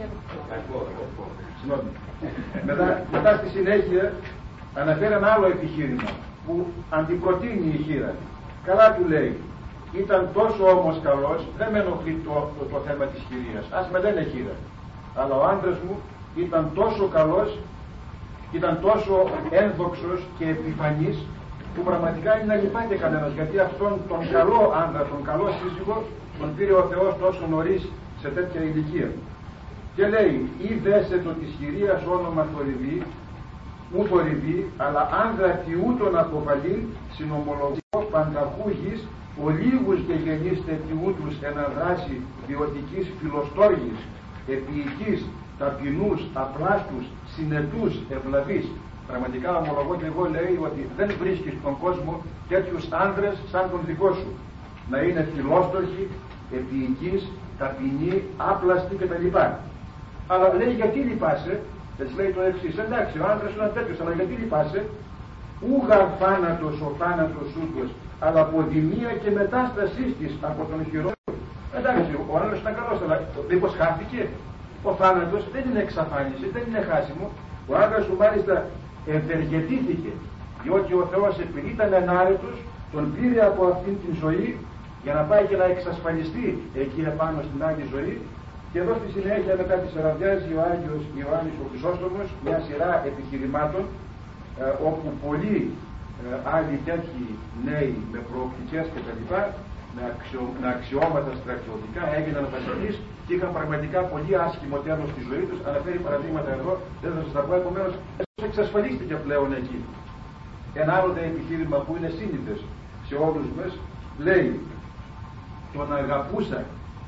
μετά στη συνέχεια αναφέρει ένα άλλο επιχείρημα που αντιπροτείνει η χείρα. Καλά του λέει, ήταν τόσο όμως καλός, δεν με ενοχλεί το θέμα της χειρίας, ας με λένε χείρα. Αλλά ο άντρας μου ήταν τόσο καλός, ήταν τόσο ένδοξος και επιφανής, που πραγματικά είναι να λυπάται κανένας, γιατί αυτόν τον καλό άντρα, τον καλό σύζυγο, τον πήρε ο Θεός τόσο νωρίς σε τέτοια ηλικία. Και λέει, ή δέσετο της χειρίας όνομα θορυβή, ου θορυβή, αλλά άνδρα τι ούτων αποβαλή, συνομολογώ πανταχούγης, ολίγους και γεννήστε τι ούτους εναδράση ποιοτικής φιλοστόργης, επίοικης, ταπεινούς, απλάστους, συνετούς, ευλαβείς. Πραγματικά ομολογώ και εγώ, λέει, ότι δεν βρίσκεις στον κόσμο τέτοιους άνδρες σαν τον δικό σου. Να είναι φιλόστορχοι, επίοικης, ταπεινοί, άπλαστοι κτλ. Αλλά λέει, γιατί λυπάσαι? Έτσι λέει το εξής, εντάξει, ο άντρας είναι τέτοιος, αλλά γιατί λυπάσαι? Ούγα θάνατος ο θάνατος ούτως, αλλά αποδημία και μετάστασής της από τον χειρότερο. Εντάξει, ο άντρας ήταν καλός, αλλά μήπως χάθηκε? Ο θάνατος δεν είναι εξαφάνιση, δεν είναι χάσιμο. Ο άντρας του μάλιστα ευεργετήθηκε, διότι ο Θεός επειδή ήταν ενάρετος, τον πήρε από αυτήν την ζωή για να πάει και να εξασφαλιστεί εκεί επάνω στην άλλη ζωή. Και εδώ στη συνέχεια μετά τις ραβδιάζει ο Άγιος Ιωάννης ο Χρυσόστομος μια σειρά επιχειρημάτων, όπου πολλοί άλλοι τέτοιοι νέοι με προοπτικές κτλ, με αξιώματα στρατιωτικά έγιναν βασιλείς και είχαν πραγματικά πολύ άσχημο τέλος στη ζωή τους. Αναφέρει παραδείγματα εδώ, δεν θα σας τα πω, επομένως εξασφαλίστηκε πλέον εκεί. Ένα άλλο επιχείρημα που είναι σύνηθες σε όλους μας, λέει, τον αγαπούσα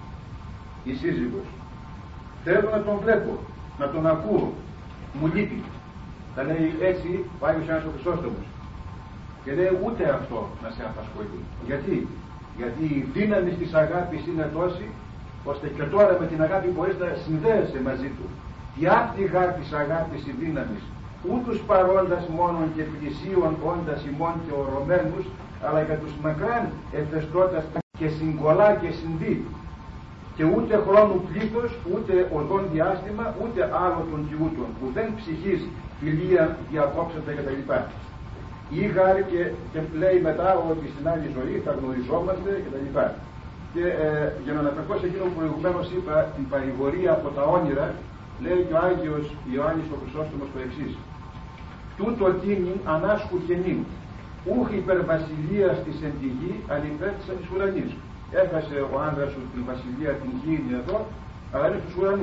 η σύζυγος, θέλω να τον βλέπω, να τον ακούω, μου λείπει. Θα λέει έτσι ο Άγιος Ιωάννης ο Χρυσόστομος. Και λέει ούτε αυτό να σε απασχολεί. Γιατί η δύναμη της αγάπης είναι τόση, ώστε και τώρα με την αγάπη μπορείς να συνδέεσαι μαζί του. Τι άφτηγα της αγάπης η δύναμης, ούτους παρόντας μόνον και πλησίων όντας ημών και ορωμένους, αλλά για τους μακράν εφεστώτας και συγκολά και συνδύ. Και ούτε χρόνου πλήθος, ούτε οδόν διάστημα, ούτε άλλο των τιούτων, που δεν ψυχής φιλία διακόψεται κτλ. Ήγαρ και λέει μετά ότι στην άλλη ζωή θα γνωριζόμαστε κτλ. Και για να αναφερθώ σε εκείνο που προηγουμένως είπα, την παρηγορία από τα όνειρα, λέει και ο Άγιος Ιωάννης ο Χρυσόστομος το εξής. Τούτο τίνην ανάσχου κενήν, ούχ υπερβασιλείας της εν τη γη, αλλά υπέρ της ουρανής. Έχασε ο άνδρας σου την βασιλεία την γήινη εδώ, αλλά είναι στους ουρανούς.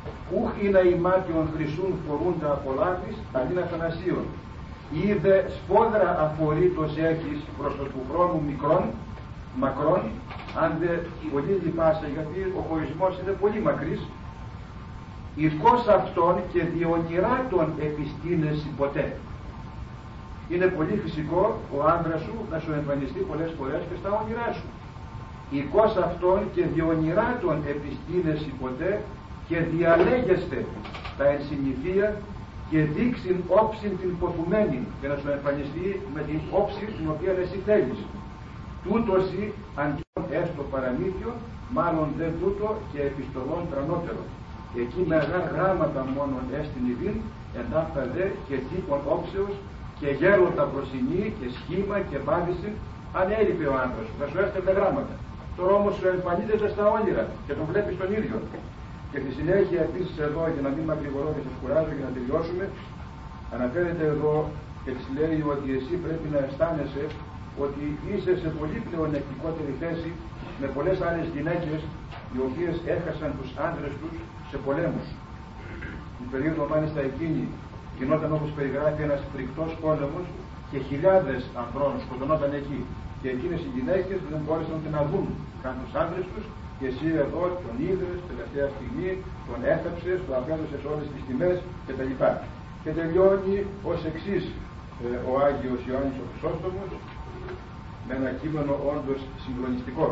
Ούχ είναι ημάτιον χρυσούν φορούντα από λάθης, αντίν Αθανασίων. Είδε σπόδρα αφορήτως έχεις προς το του χρόνου μακρόν, αν δεν πολύ λυπάσαι, γιατί ο χωρισμός είναι πολύ μακρύς. Ειδκώς αυτόν και διονυράτων επιστήνεσαι ποτέ. Είναι πολύ φυσικό ο άντρας σου να σου εμφανιστεί πολλές φορές και στα όνειρά σου. Ειδκώς αυτόν και διονυράτων επιστήνεσαι ποτέ και διαλέγεστε τα ενσυνηθεία και δείξην όψην την ποθουμένη, και να σου εμφανιστεί με την όψη την οποία εσύ θέλεις. Τούτος ή αν έστω παραμύθιο, μάλλον δεν τούτο και επιστολών τρανότερο. Εκεί μεγάλα γράμματα μόνον έστιν ειδήν, εντάφτα δε και τύπων όψεως και γέροντα προσινή και σχήμα και μπάδισιν, αν έλειπε ο άντρας σου, θα σου έστελνε γράμματα. Τώρα όμως σου εμφανίζεται στα όνειρα και τον βλέπεις τον ίδιο. Και στη συνέχεια επίσης εδώ, για να μην μακρηγορώ και σας κουράζω για να τελειώσουμε, αναφέρεται εδώ και της λέει ότι εσύ πρέπει να αισθάνεσαι ότι είσαι σε πολύ πλεονεκτικότερη θέση με πολλές άλλες γυναίκες οι οποίες έχασαν τους άντρες τους σε πολέμους. Την περίοδο μάλιστα εκείνη γινόταν, όπως περιγράφει, ένας φρικτός πόλεμος και χιλιάδες ανδρών σκοτωνόταν εκεί. Και εκείνες οι γυναίκες δεν μπόρεσαν να δουν καν τους άντρες τους, και εσύ εδώ τον είδες τελευταία στιγμή, τον έθαψες, τον απέδωσες όλες τις τιμές κτλ. Και τελειώνει ως εξής ο Άγιος Ιωάννης ο Χρυσόστομος με ένα κείμενο όντως συγκλονιστικό.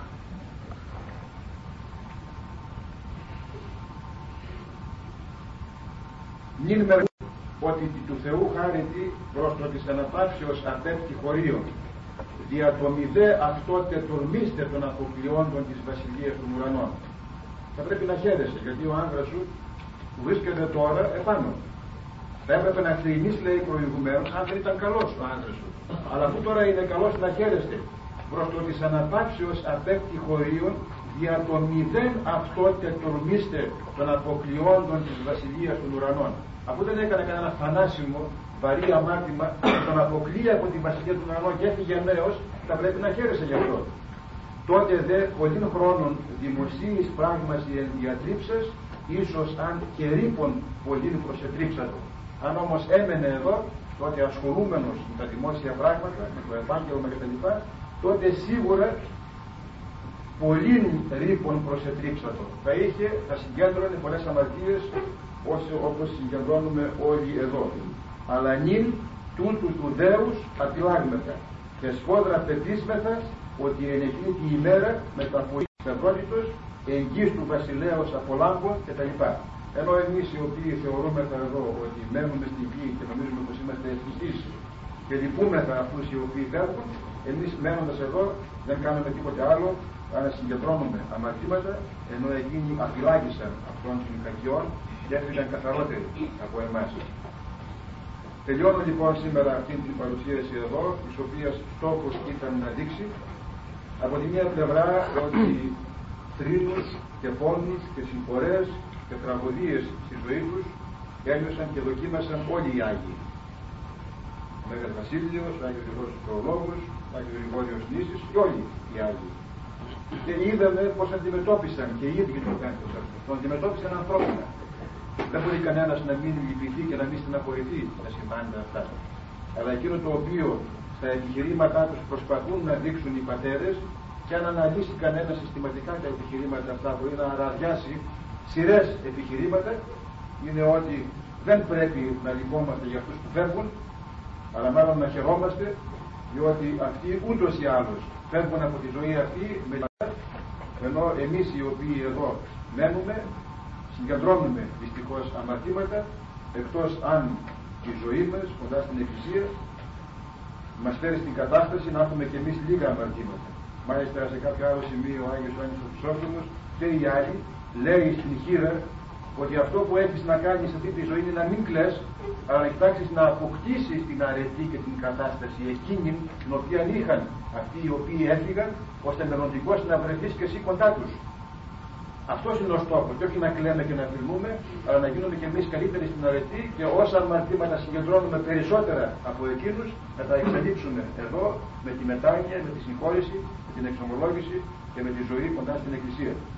Νυν με ότι του Θεού χάρητη προς το της αναπαύσεως απέπτει χωρίων, δια το μηδέ αυτότε τολμήστε των αποκλειόντων της βασιλείας των ουρανών. Θα πρέπει να χαίρεσαι, γιατί ο άνδρας σου που βρίσκεται τώρα επάνω. Θα έπρεπε να θρηνείς, λέει προηγουμένως, αν δεν ήταν καλός ο άνδρας σου. Αλλά που τώρα είναι καλός, να χαίρεστε προς το της αναπαύσεως απέπτει χωρίων, δια το μηδέν αυτότε τολμήστε των αποκλειόντων της βασιλείας των ουρανών. Αφού δεν έκανε κανένα θανάσιμο βαρύ αμάρτημα, τον αποκλεί από τη βασιλεία του ουρανών και έφυγε νέος, θα πρέπει να χαίρεσαι γι' αυτό. Τότε δε πολλήν χρόνων δημοσίης πράγμαση εν διατρίψες, ίσως αν και ρήπον πολλήν προσετρίψατο. Αν όμως έμενε εδώ, τότε ασχολούμενος με τα δημόσια πράγματα, με το Ευάγγελο κτλ., τότε σίγουρα πολλήν ρήπον προσετρίψατο. Θα συγκέντρωνε πολλές αμαρτίες όπως συγκεντρώνουμε όλοι εδώ. Αλλά νυν τούτου του δέους απειλάγμεθα και σφόδρα πεπίσμεθα ότι εν εκείνη τη ημέρα με τα φωτιστευρότητος εγγύς του βασιλέως απολάμπων κτλ. Ενώ εμείς οι οποίοι θεωρούμεθα εδώ ότι μένουμε στην γη και νομίζουμε πως είμαστε ευτυχείς και λυπούμεθα αυτούς οι οποίοι φεύγουν, εμείς μένοντας εδώ δεν κάνουμε τίποτε άλλο αλλά συγκεντρώνουμε αμαρτήματα, ενώ εκείνοι απειλάγησαν αυτών των κακιών και έφυγαν καθαρότεροι από εμάς. Τελειώνω λοιπόν σήμερα αυτή την παρουσίαση εδώ, της οποίας στόχος ήταν να δείξει από τη μία πλευρά ότι θρήνους και πόνους και συμφορές και τραγωδίες στη ζωή τους ένιωσαν και δοκίμασαν όλοι οι Άγιοι. Ο Μέγας Βασίλειος, ο Άγιος Γρηγόριος Θεολόγος, ο Άγιος Γρηγόριος Νήσης και όλοι οι Άγιοι. Και είδαμε πως αντιμετώπισαν και οι ίδιοι το πένθος αυτό. Τον αντιμετώπισαν ανθρώπινα. Δεν μπορεί κανένας να μην λυπηθεί και να μην στεναχωρηθεί να συμβάνουν αυτά. Αλλά εκείνο το οποίο στα επιχειρήματά τους προσπαθούν να δείξουν οι πατέρες, και αν αναλύσει κανένα συστηματικά τα επιχειρήματα αυτά, μπορεί να αραδιάσει σειρές επιχειρήματα, είναι ότι δεν πρέπει να λυπόμαστε για αυτούς που φεύγουν, αλλά μάλλον να χαιρόμαστε, διότι αυτοί ούτως ή άλλως φεύγουν από τη ζωή αυτή, ενώ εμείς οι οποίοι εδώ μένουμε, συγκεντρώνουμε δυστυχώς αμαρτήματα, εκτός αν η ζωή μας κοντά στην Εκκλησία μας φέρει στην κατάσταση να έχουμε και εμείς λίγα αμαρτήματα. Μάλιστα σε κάποιο άλλο σημείο ο Άγιος Ιωάννης ο Χρυσόστομος και οι άλλοι λέει στην χείρα ότι αυτό που έχεις να κάνεις σε αυτή τη ζωή είναι να μην κλαις, αλλά να κοιτάξεις να αποκτήσεις την αρετή και την κατάσταση εκείνη την οποία είχαν αυτοί οι οποίοι έφυγαν, ώστε μελλοντικώς να βρεθείς και εσύ κοντά τους. Αυτός είναι ο στόχος, και όχι να κλαίμε και να φιλμούμε, αλλά να γίνουμε και εμείς καλύτεροι στην αρετή και όσα αμαρτήματα συγκεντρώνουμε περισσότερα από εκείνους, να τα εξελίξουμε εδώ με τη μετάνοια, με τη συγχώρεση, με την εξομολόγηση και με τη ζωή κοντά στην Εκκλησία.